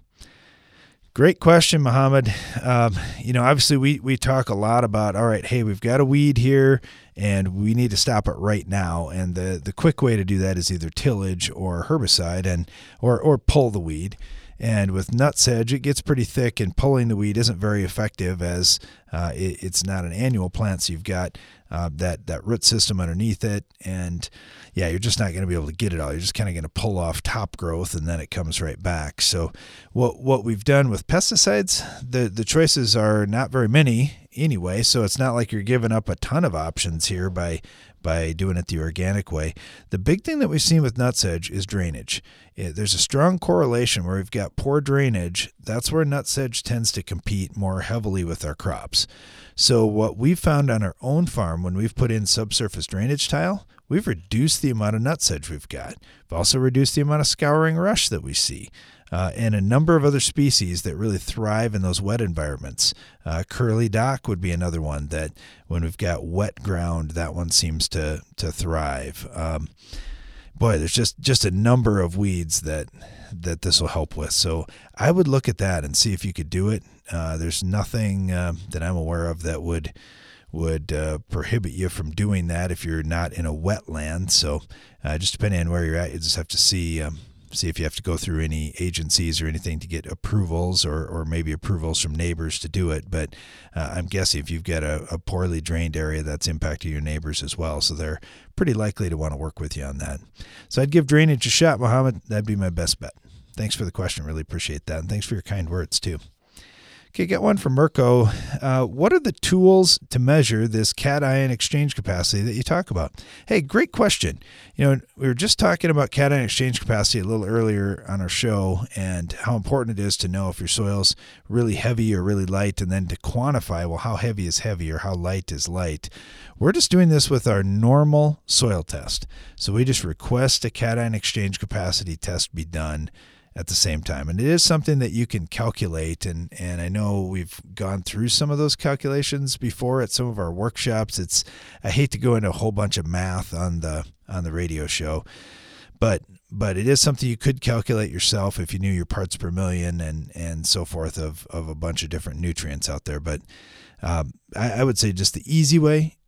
Great question, Muhammad. Um, you know, obviously we, we talk a lot about, all right, hey, we've got a weed here and we need to stop it right now. And the, the quick way to do that is either tillage or herbicide and or or pull the weed. And with nut sedge, it gets pretty thick, and pulling the weed isn't very effective as uh, it, it's not an annual plant. So you've got uh, that, that root system underneath it. And yeah, you're just not going to be able to get it all. You're just kind of going to pull off top growth and then it comes right back. So what what we've done with pesticides, the, the choices are not very many anyway. So it's not like you're giving up a ton of options here by by doing it the organic way. The big thing that we've seen with nut sedge is drainage. It, there's a strong correlation where we've got poor drainage. That's where nut sedge tends to compete more heavily with our crops. So what we've found on our own farm when we've put in subsurface drainage tile, we've reduced the amount of nut sedge we've got. We've also reduced the amount of scouring rush that we see. Uh, and a number of other species that really thrive in those wet environments. Uh, curly dock would be another one that when we've got wet ground, that one seems to to thrive. Um, boy, there's just, just a number of weeds that that this will help with. So I would look at that and see if you could do it. Uh, there's nothing uh, that I'm aware of that would would uh, prohibit you from doing that if you're not in a wetland. So uh, just depending on where you're at, you just have to see um, see if you have to go through any agencies or anything to get approvals or, or maybe approvals from neighbors to do it. But uh, I'm guessing if you've got a, a poorly drained area, that's impacting your neighbors as well. So they're pretty likely to want to work with you on that. So I'd give drainage a shot, Muhammad. That'd be my best bet. Thanks for the question. Really appreciate that. And thanks for your kind words too. Okay, got one from Mirko. Uh, what are the tools to measure this cation exchange capacity that you talk about? Hey, great question. You know, we were just talking about cation exchange capacity a little earlier on our show and how important it is to know if your soil's really heavy or really light, and then to quantify, well, how heavy is heavy or how light is light. We're just doing this with our normal soil test. So we just request a cation exchange capacity test be done at the same time. And it is something that you can calculate. And, and I know we've gone through some of those calculations before at some of our workshops. It's, I hate to go into a whole bunch of math on the, on the radio show, but, but it is something you could calculate yourself if you knew your parts per million and, and so forth of, of a bunch of different nutrients out there. But um, I, I would say just the easy way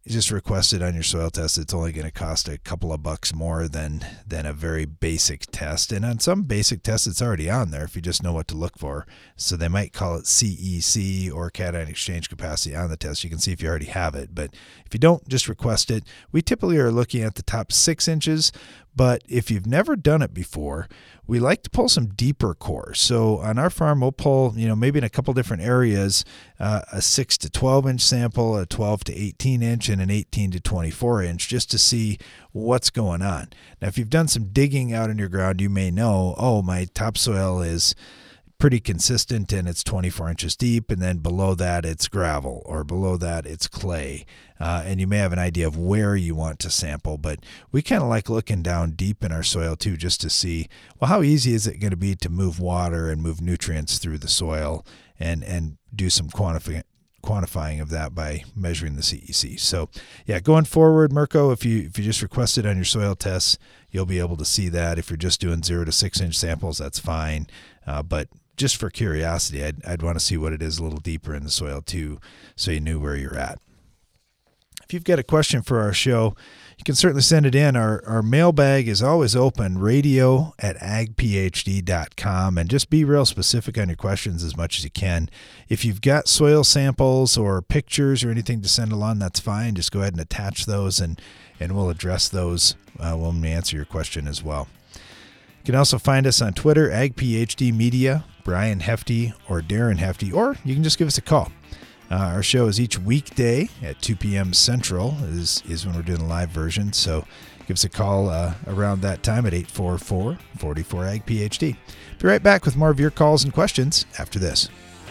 you just request it on your soil test. It's only going to cost a couple of bucks more than than a very basic test. And on some basic tests, it's already on there if you just know what to look for. So they might call it C E C or cation exchange capacity on the test. You can see if you already have it. But if you don't, just request it. We typically are looking at the top six inches. But if you've never done it before, we like to pull some deeper cores. So on our farm, we'll pull, you know, maybe in a couple different areas, uh, a six to twelve inch sample, a twelve to eighteen inch, and an eighteen to twenty-four inch, just to see what's going on. Now, if you've done some digging out in your ground, you may know, oh, my topsoil is pretty consistent and it's twenty-four inches deep, and then below that it's gravel, or below that it's clay. Uh, and you may have an idea of where you want to sample, but we kind of like looking down deep in our soil too, just to see, well, how easy is it going to be to move water and move nutrients through the soil, and, and do some quantifying quantifying of that by measuring the C E C. So yeah, going forward, Mirko, if you if you just request it on your soil tests, you'll be able to see that. If you're just doing zero to six inch samples, that's fine. Uh, but just for curiosity, I'd, I'd want to see what it is a little deeper in the soil too, so you knew where you're at. If you've got a question for our show, you can certainly send it in. Our our mailbag is always open, radio at ag p h d dot com, and just be real specific on your questions as much as you can. If you've got soil samples or pictures or anything to send along, that's fine. Just go ahead and attach those, and, and we'll address those uh, when we answer your question as well. You can also find us on Twitter, AgPhD Media, Brian Hefty or Darren Hefty, or you can just give us a call. Uh, our show is each weekday at two p.m. Central is, is when we're doing the live version. So give us a call uh, around that time at eight four four, four four, A G P H D. Be right back with more of your calls and questions after this.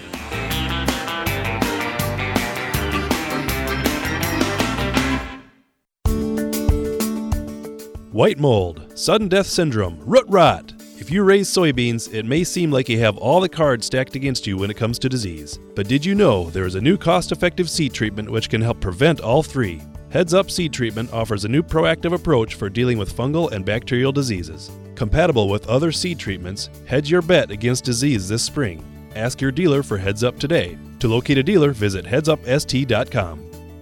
White mold, sudden death syndrome, root rot. If you raise soybeans, it may seem like you have all the cards stacked against you when it comes to disease. But did you know there is a new cost-effective seed treatment which can help prevent all three? Heads Up Seed Treatment offers a new proactive approach for dealing with fungal and bacterial diseases. Compatible with other seed treatments, hedge your bet against disease this spring. Ask your dealer for Heads Up today. To locate a dealer, visit heads up s t dot com.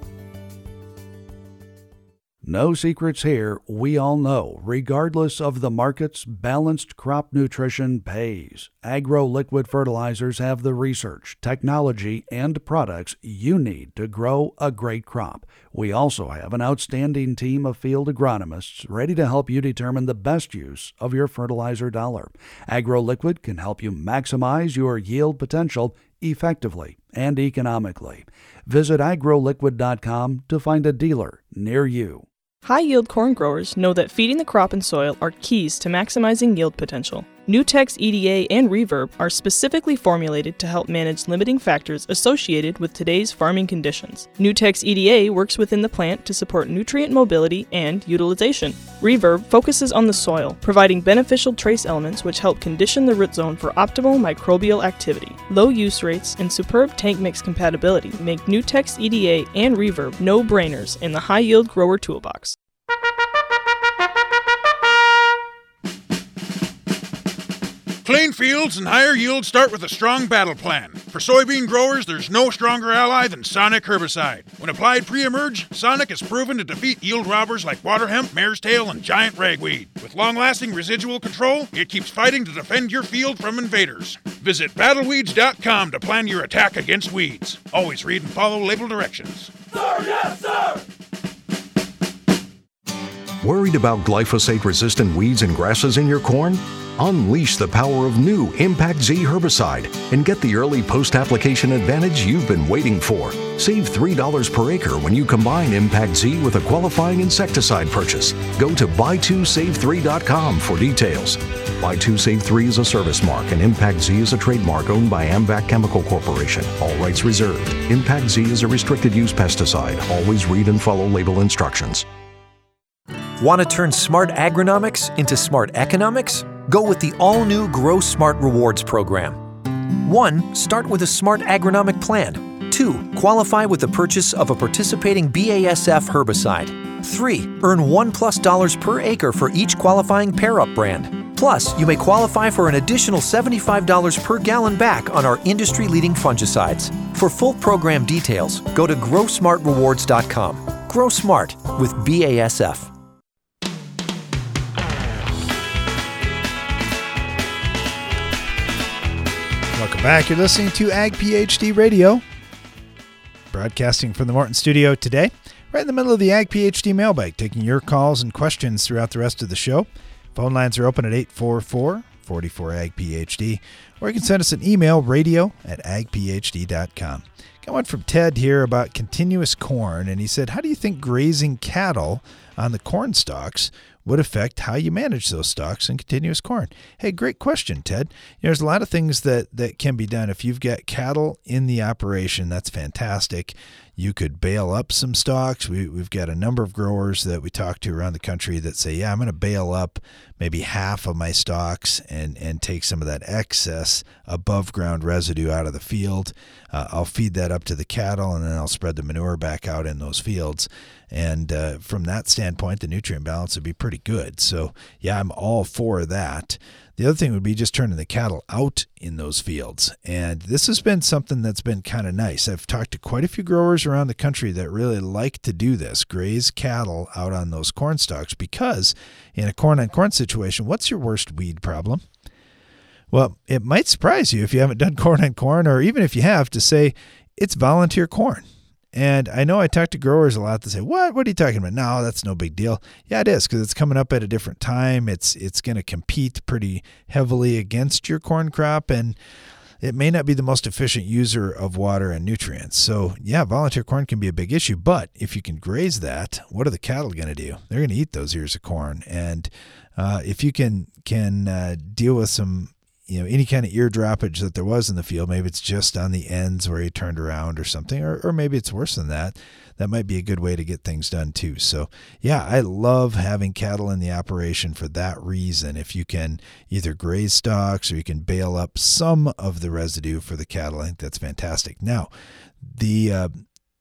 No secrets here. We all know, regardless of the markets, balanced crop nutrition pays. Agro Liquid Fertilizers have the research, technology, and products you need to grow a great crop. We also have an outstanding team of field agronomists ready to help you determine the best use of your fertilizer dollar. Agro Liquid can help you maximize your yield potential effectively and economically. Visit agro liquid dot com to find a dealer near you. High-yield corn growers know that feeding the crop and soil are keys to maximizing yield potential. Nutex E D A and Reverb are specifically formulated to help manage limiting factors associated with today's farming conditions. Nutex E D A works within the plant to support nutrient mobility and utilization. Reverb focuses on the soil, providing beneficial trace elements which help condition the root zone for optimal microbial activity. Low use rates and superb tank mix compatibility make Nutex E D A and Reverb no-brainers in the high-yield grower toolbox. Clean fields and higher yields start with a strong battle plan. For soybean growers, there's no stronger ally than Sonic herbicide. When applied pre-emerge, Sonic is proven to defeat yield robbers like water hemp, mare's tail, and giant ragweed. With long-lasting residual control, it keeps fighting to defend your field from invaders. Visit battle weeds dot com to plan your attack against weeds. Always read and follow label directions. Sir, yes, sir! Worried about glyphosate-resistant weeds and grasses in your corn? Unleash the power of new Impact Z herbicide and get the early post-application advantage you've been waiting for. Save three dollars per acre when you combine Impact Z with a qualifying insecticide purchase. Go to buy two save three dot com for details. buy two save three is a service mark and Impact Z is a trademark owned by AMVAC Chemical Corporation. All rights reserved. Impact Z is a restricted use pesticide. Always read and follow label instructions. Want to turn smart agronomics into smart economics? Go with the all-new Grow Smart Rewards program. One, start with a smart agronomic plan. Two, qualify with the purchase of a participating B A S F herbicide. Three, earn one plus dollars per acre for each qualifying pair-up brand. Plus, you may qualify for an additional seventy-five dollars per gallon back on our industry-leading fungicides. For full program details, go to grow smart rewards dot com. Grow smart with B A S F. Welcome back. You're listening to Ag PhD Radio, broadcasting from the Morton studio today, right in the middle of the Ag PhD mailbag, taking your calls and questions throughout the rest of the show. Phone lines are open at eight four four, four four, A G P H D, or you can send us an email, radio at ag p h d dot com. Got one from Ted here about continuous corn, and he said, how do you think grazing cattle on the corn stalks would affect how you manage those stalks in continuous corn? Hey, great question, Ted. You know, there's a lot of things that, that can be done. If you've got cattle in the operation, that's fantastic. You could bale up some stalks. We, we've got a number of growers that we talk to around the country that say, yeah, I'm going to bale up maybe half of my stalks and, and take some of that excess above ground residue out of the field. Uh, I'll feed that up to the cattle, and then I'll spread the manure back out in those fields. And uh, from that standpoint, the nutrient balance would be pretty good. So, yeah, I'm all for that. The other thing would be just turning the cattle out in those fields. And this has been something that's been kind of nice. I've talked to quite a few growers around the country that really like to do this, graze cattle out on those corn stalks, because in a corn-on-corn situation, what's your worst weed problem? Well, it might surprise you if you haven't done corn-on-corn, or even if you have, to say it's volunteer corn. And I know I talk to growers a lot that say, what? What are you talking about? No, that's no big deal. Yeah, it is, because it's coming up at a different time. It's it's going to compete pretty heavily against your corn crop, and it may not be the most efficient user of water and nutrients. So, yeah, volunteer corn can be a big issue, but if you can graze that, what are the cattle going to do? They're going to eat those ears of corn. And uh, if you can, can uh, deal with some you know, any kind of ear droppage that there was in the field, maybe it's just on the ends where he turned around or something, or, or maybe it's worse than that. That might be a good way to get things done too. So yeah, I love having cattle in the operation for that reason. If you can either graze stalks or you can bale up some of the residue for the cattle, I think that's fantastic. Now, the, uh,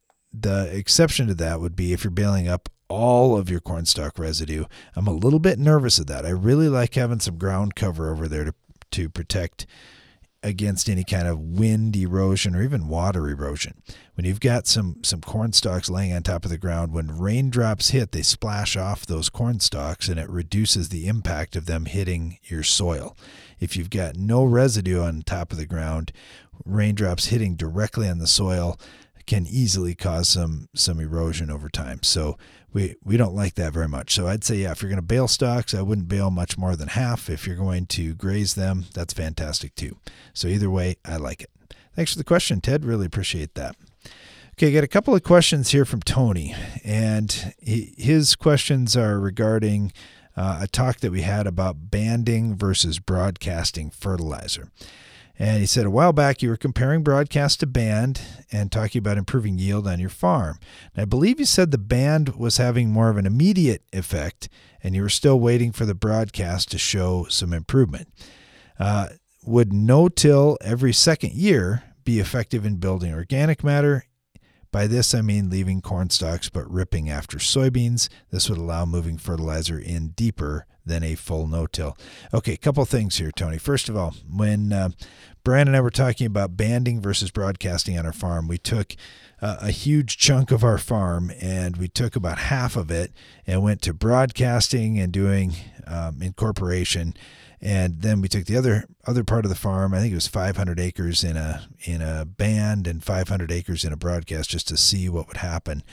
the exception to that would be if you're baling up all of your corn stalk residue. I'm a little bit nervous of that. I really like having some ground cover over there to to protect against any kind of wind erosion or even water erosion. When you've got some some corn stalks laying on top of the ground, when raindrops hit, they splash off those corn stalks, and it reduces the impact of them hitting your soil. If you've got no residue on top of the ground, raindrops hitting directly on the soil can easily cause some some erosion over time. So we we don't like that very much. So I'd say, yeah, if you're going to bale stalks, I wouldn't bale much more than half. If you're going to graze them, that's fantastic too. So either way, I like it. Thanks for the question, Ted. Really appreciate that. Okay, got a couple of questions here from Tony, and he, his questions are regarding uh, a talk that we had about banding versus broadcasting fertilizer. And he said, a while back, you were comparing broadcast to band and talking about improving yield on your farm. And I believe you said the band was having more of an immediate effect, and you were still waiting for the broadcast to show some improvement. Uh, would no-till every second year be effective in building organic matter? By this, I mean leaving corn stalks but ripping after soybeans. This would allow moving fertilizer in deeper than a full no-till. Okay, a couple things here, Tony. First of all, when uh, Brian and I were talking about banding versus broadcasting on our farm, we took uh, a huge chunk of our farm, and we took about half of it and went to broadcasting and doing um, incorporation. And then we took the other other part of the farm. I think it was five hundred acres in a in a band and five hundred acres in a broadcast, just to see what would happen.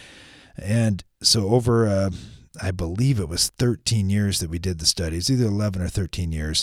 And so over, uh, I believe it was thirteen years that we did the studies, either eleven or thirteen years.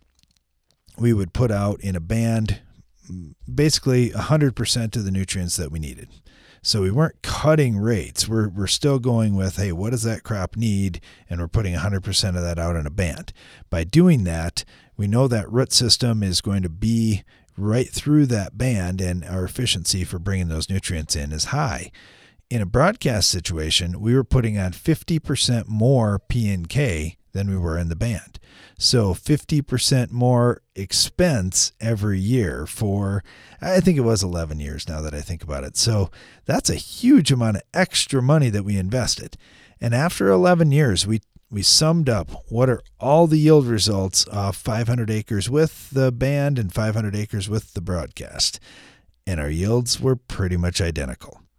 We would put out in a band basically one hundred percent of the nutrients that we needed. So we weren't cutting rates. We're we're still going with, hey, what does that crop need? And we're putting one hundred percent of that out in a band. By doing that, we know that root system is going to be right through that band, and our efficiency for bringing those nutrients in is high. In a broadcast situation, we were putting on fifty percent more P and K than we were in the band. So fifty percent more expense every year for, I think it was eleven years now that I think about it. So that's a huge amount of extra money that we invested. And after eleven years, we we summed up what are all the yield results of five hundred acres with the band and five hundred acres with the broadcast. And our yields were pretty much identical.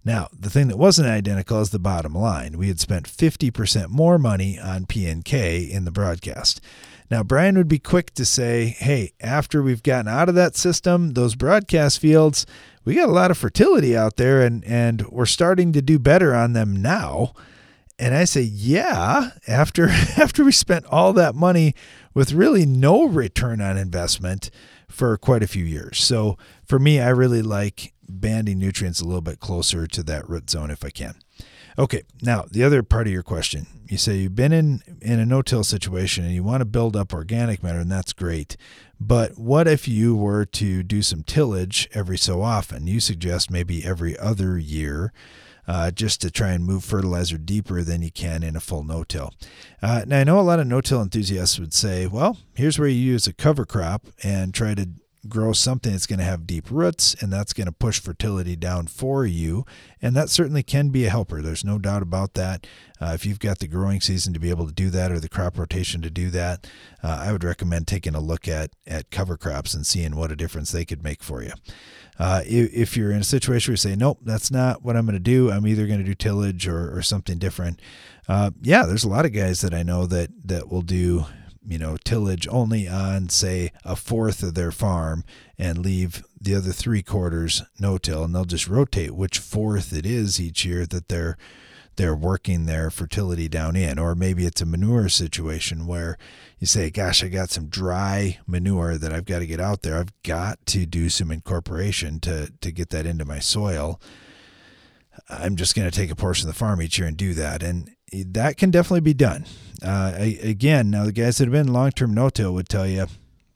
Now, the thing that wasn't identical is the bottom line. We had spent fifty percent more money on P and K in the broadcast. Now, Brian would be quick to say, hey, after we've gotten out of that system, those broadcast fields, we got a lot of fertility out there, and, and we're starting to do better on them now. And I say, yeah, after after we spent all that money with really no return on investment for quite a few years. So for me, I really like banding nutrients a little bit closer to that root zone if I can. Okay, now the other part of your question, you say you've been in, in a no-till situation and you want to build up organic matter, and that's great. But what if you were to do some tillage every so often? You suggest maybe every other year, uh, just to try and move fertilizer deeper than you can in a full no-till. Uh, now, I know a lot of no-till enthusiasts would say, well, here's where you use a cover crop and try to grow something that's going to have deep roots, and that's going to push fertility down for you. And that certainly can be a helper. There's no doubt about that. Uh, if you've got the growing season to be able to do that, or the crop rotation to do that, uh, I would recommend taking a look at, at cover crops and seeing what a difference they could make for you. Uh, if, if you're in a situation where you say, nope, that's not what I'm going to do, I'm either going to do tillage or, or something different. Uh, yeah, there's a lot of guys that I know that, that will do you know, tillage only on, say, a fourth of their farm and leave the other three quarters no-till, and they'll just rotate which fourth it is each year that they're they're working their fertility down in. Or maybe it's a manure situation where you say, gosh, I got some dry manure that I've got to get out there. I've got to do some incorporation to, to get that into my soil. I'm just going to take a portion of the farm each year and do that. And that can definitely be done. Uh, I, again, now the guys that have been long-term no-till would tell you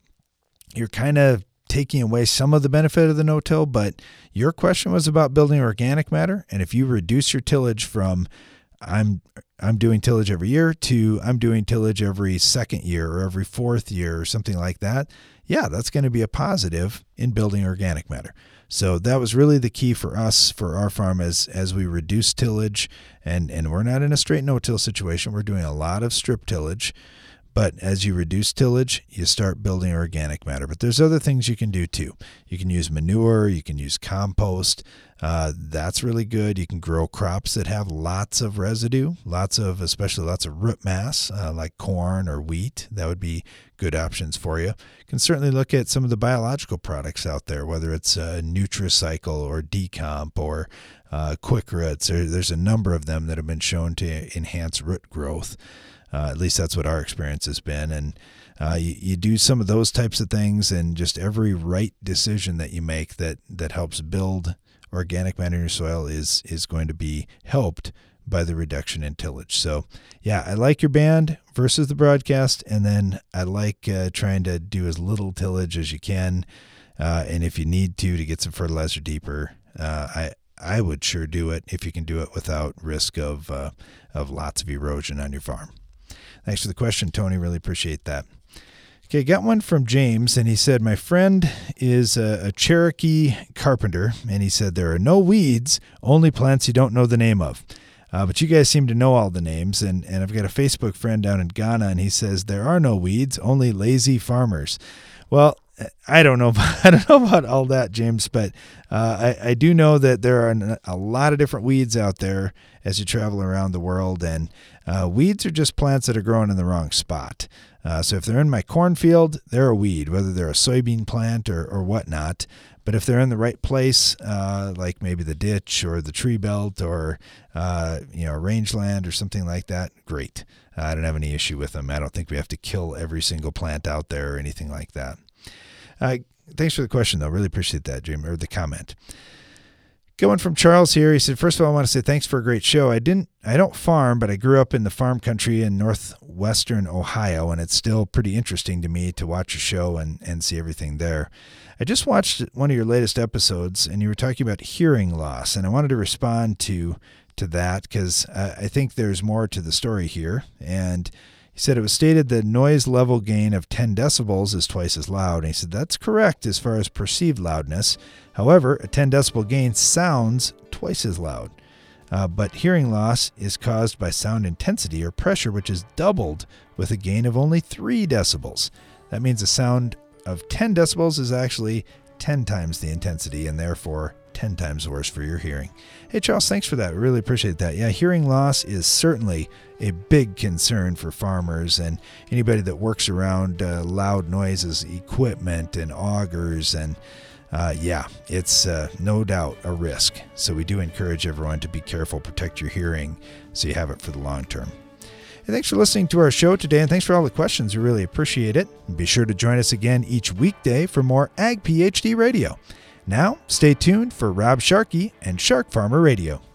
you're kind of taking away some of the benefit of the no-till, but your question was about building organic matter. And if you reduce your tillage from I'm I'm doing tillage every year to I'm doing tillage every second year or every fourth year or something like that, yeah, that's going to be a positive in building organic matter. So that was really the key for us, for our farm, as as we reduce tillage, and, and we're not in a straight no-till situation. We're doing a lot of strip tillage. But as you reduce tillage, you start building organic matter. But there's other things you can do too. You can use manure, you can use compost. Uh, that's really good. You can grow crops that have lots of residue, lots of, especially lots of root mass, uh, like corn or wheat. That would be good options for you. You can certainly look at some of the biological products out there, whether it's uh, Nutricycle or Decomp or uh, Quick Roots. There, there's a number of them that have been shown to enhance root growth. Uh, at least that's what our experience has been. And uh, you, you do some of those types of things, and just every right decision that you make that, that helps build organic matter in your soil is is going to be helped by the reduction in tillage. So, yeah, I like your band versus the broadcast, and then I like uh, trying to do as little tillage as you can. Uh, and if you need to, to get some fertilizer deeper, uh, I I would sure do it if you can do it without risk of uh, of lots of erosion on your farm. Thanks for the question, Tony. Really appreciate that. Okay, got one from James, and he said, my friend is a, a Cherokee carpenter, and he said, there are no weeds, only plants you don't know the name of. Uh, but you guys seem to know all the names, and, and I've got a Facebook friend down in Ghana, and he says, there are no weeds, only lazy farmers. Well, I don't know about, I don't know about all that, James, but uh, I, I do know that there are a lot of different weeds out there as you travel around the world, and uh, weeds are just plants that are growing in the wrong spot. Uh, so if they're in my cornfield, they're a weed, whether they're a soybean plant or, or whatnot. But if they're in the right place, uh, like maybe the ditch or the tree belt or uh, you know, rangeland or something like that, great. Uh, I don't have any issue with them. I don't think we have to kill every single plant out there or anything like that. Uh, thanks for the question, though. Really appreciate that, Jim, or the comment. Going from Charles here, he said, first of all, I want to say thanks for a great show. I didn't, I don't farm, but I grew up in the farm country in northwestern Ohio, and it's still pretty interesting to me to watch a show and, and see everything there. I just watched one of your latest episodes, and you were talking about hearing loss, and I wanted to respond to to that because uh, I think there's more to the story here. And he said it was stated the noise level gain of ten decibels is twice as loud. And he said that's correct as far as perceived loudness. However, a ten decibel gain sounds twice as loud. Uh, but hearing loss is caused by sound intensity or pressure, which is doubled with a gain of only three decibels. That means a sound of ten decibels is actually ten times the intensity and therefore ten times worse for your hearing. Hey, Charles, thanks for that. Really appreciate that. Yeah, hearing loss is certainly a big concern for farmers and anybody that works around uh, loud noises, equipment, and augers. And uh, yeah, it's uh, no doubt a risk. So we do encourage everyone to be careful, protect your hearing so you have it for the long term. And thanks for listening to our show today, and thanks for all the questions. We really appreciate it. And be sure to join us again each weekday for more Ag PhD Radio. Now, stay tuned for Rob Sharkey and Shark Farmer Radio.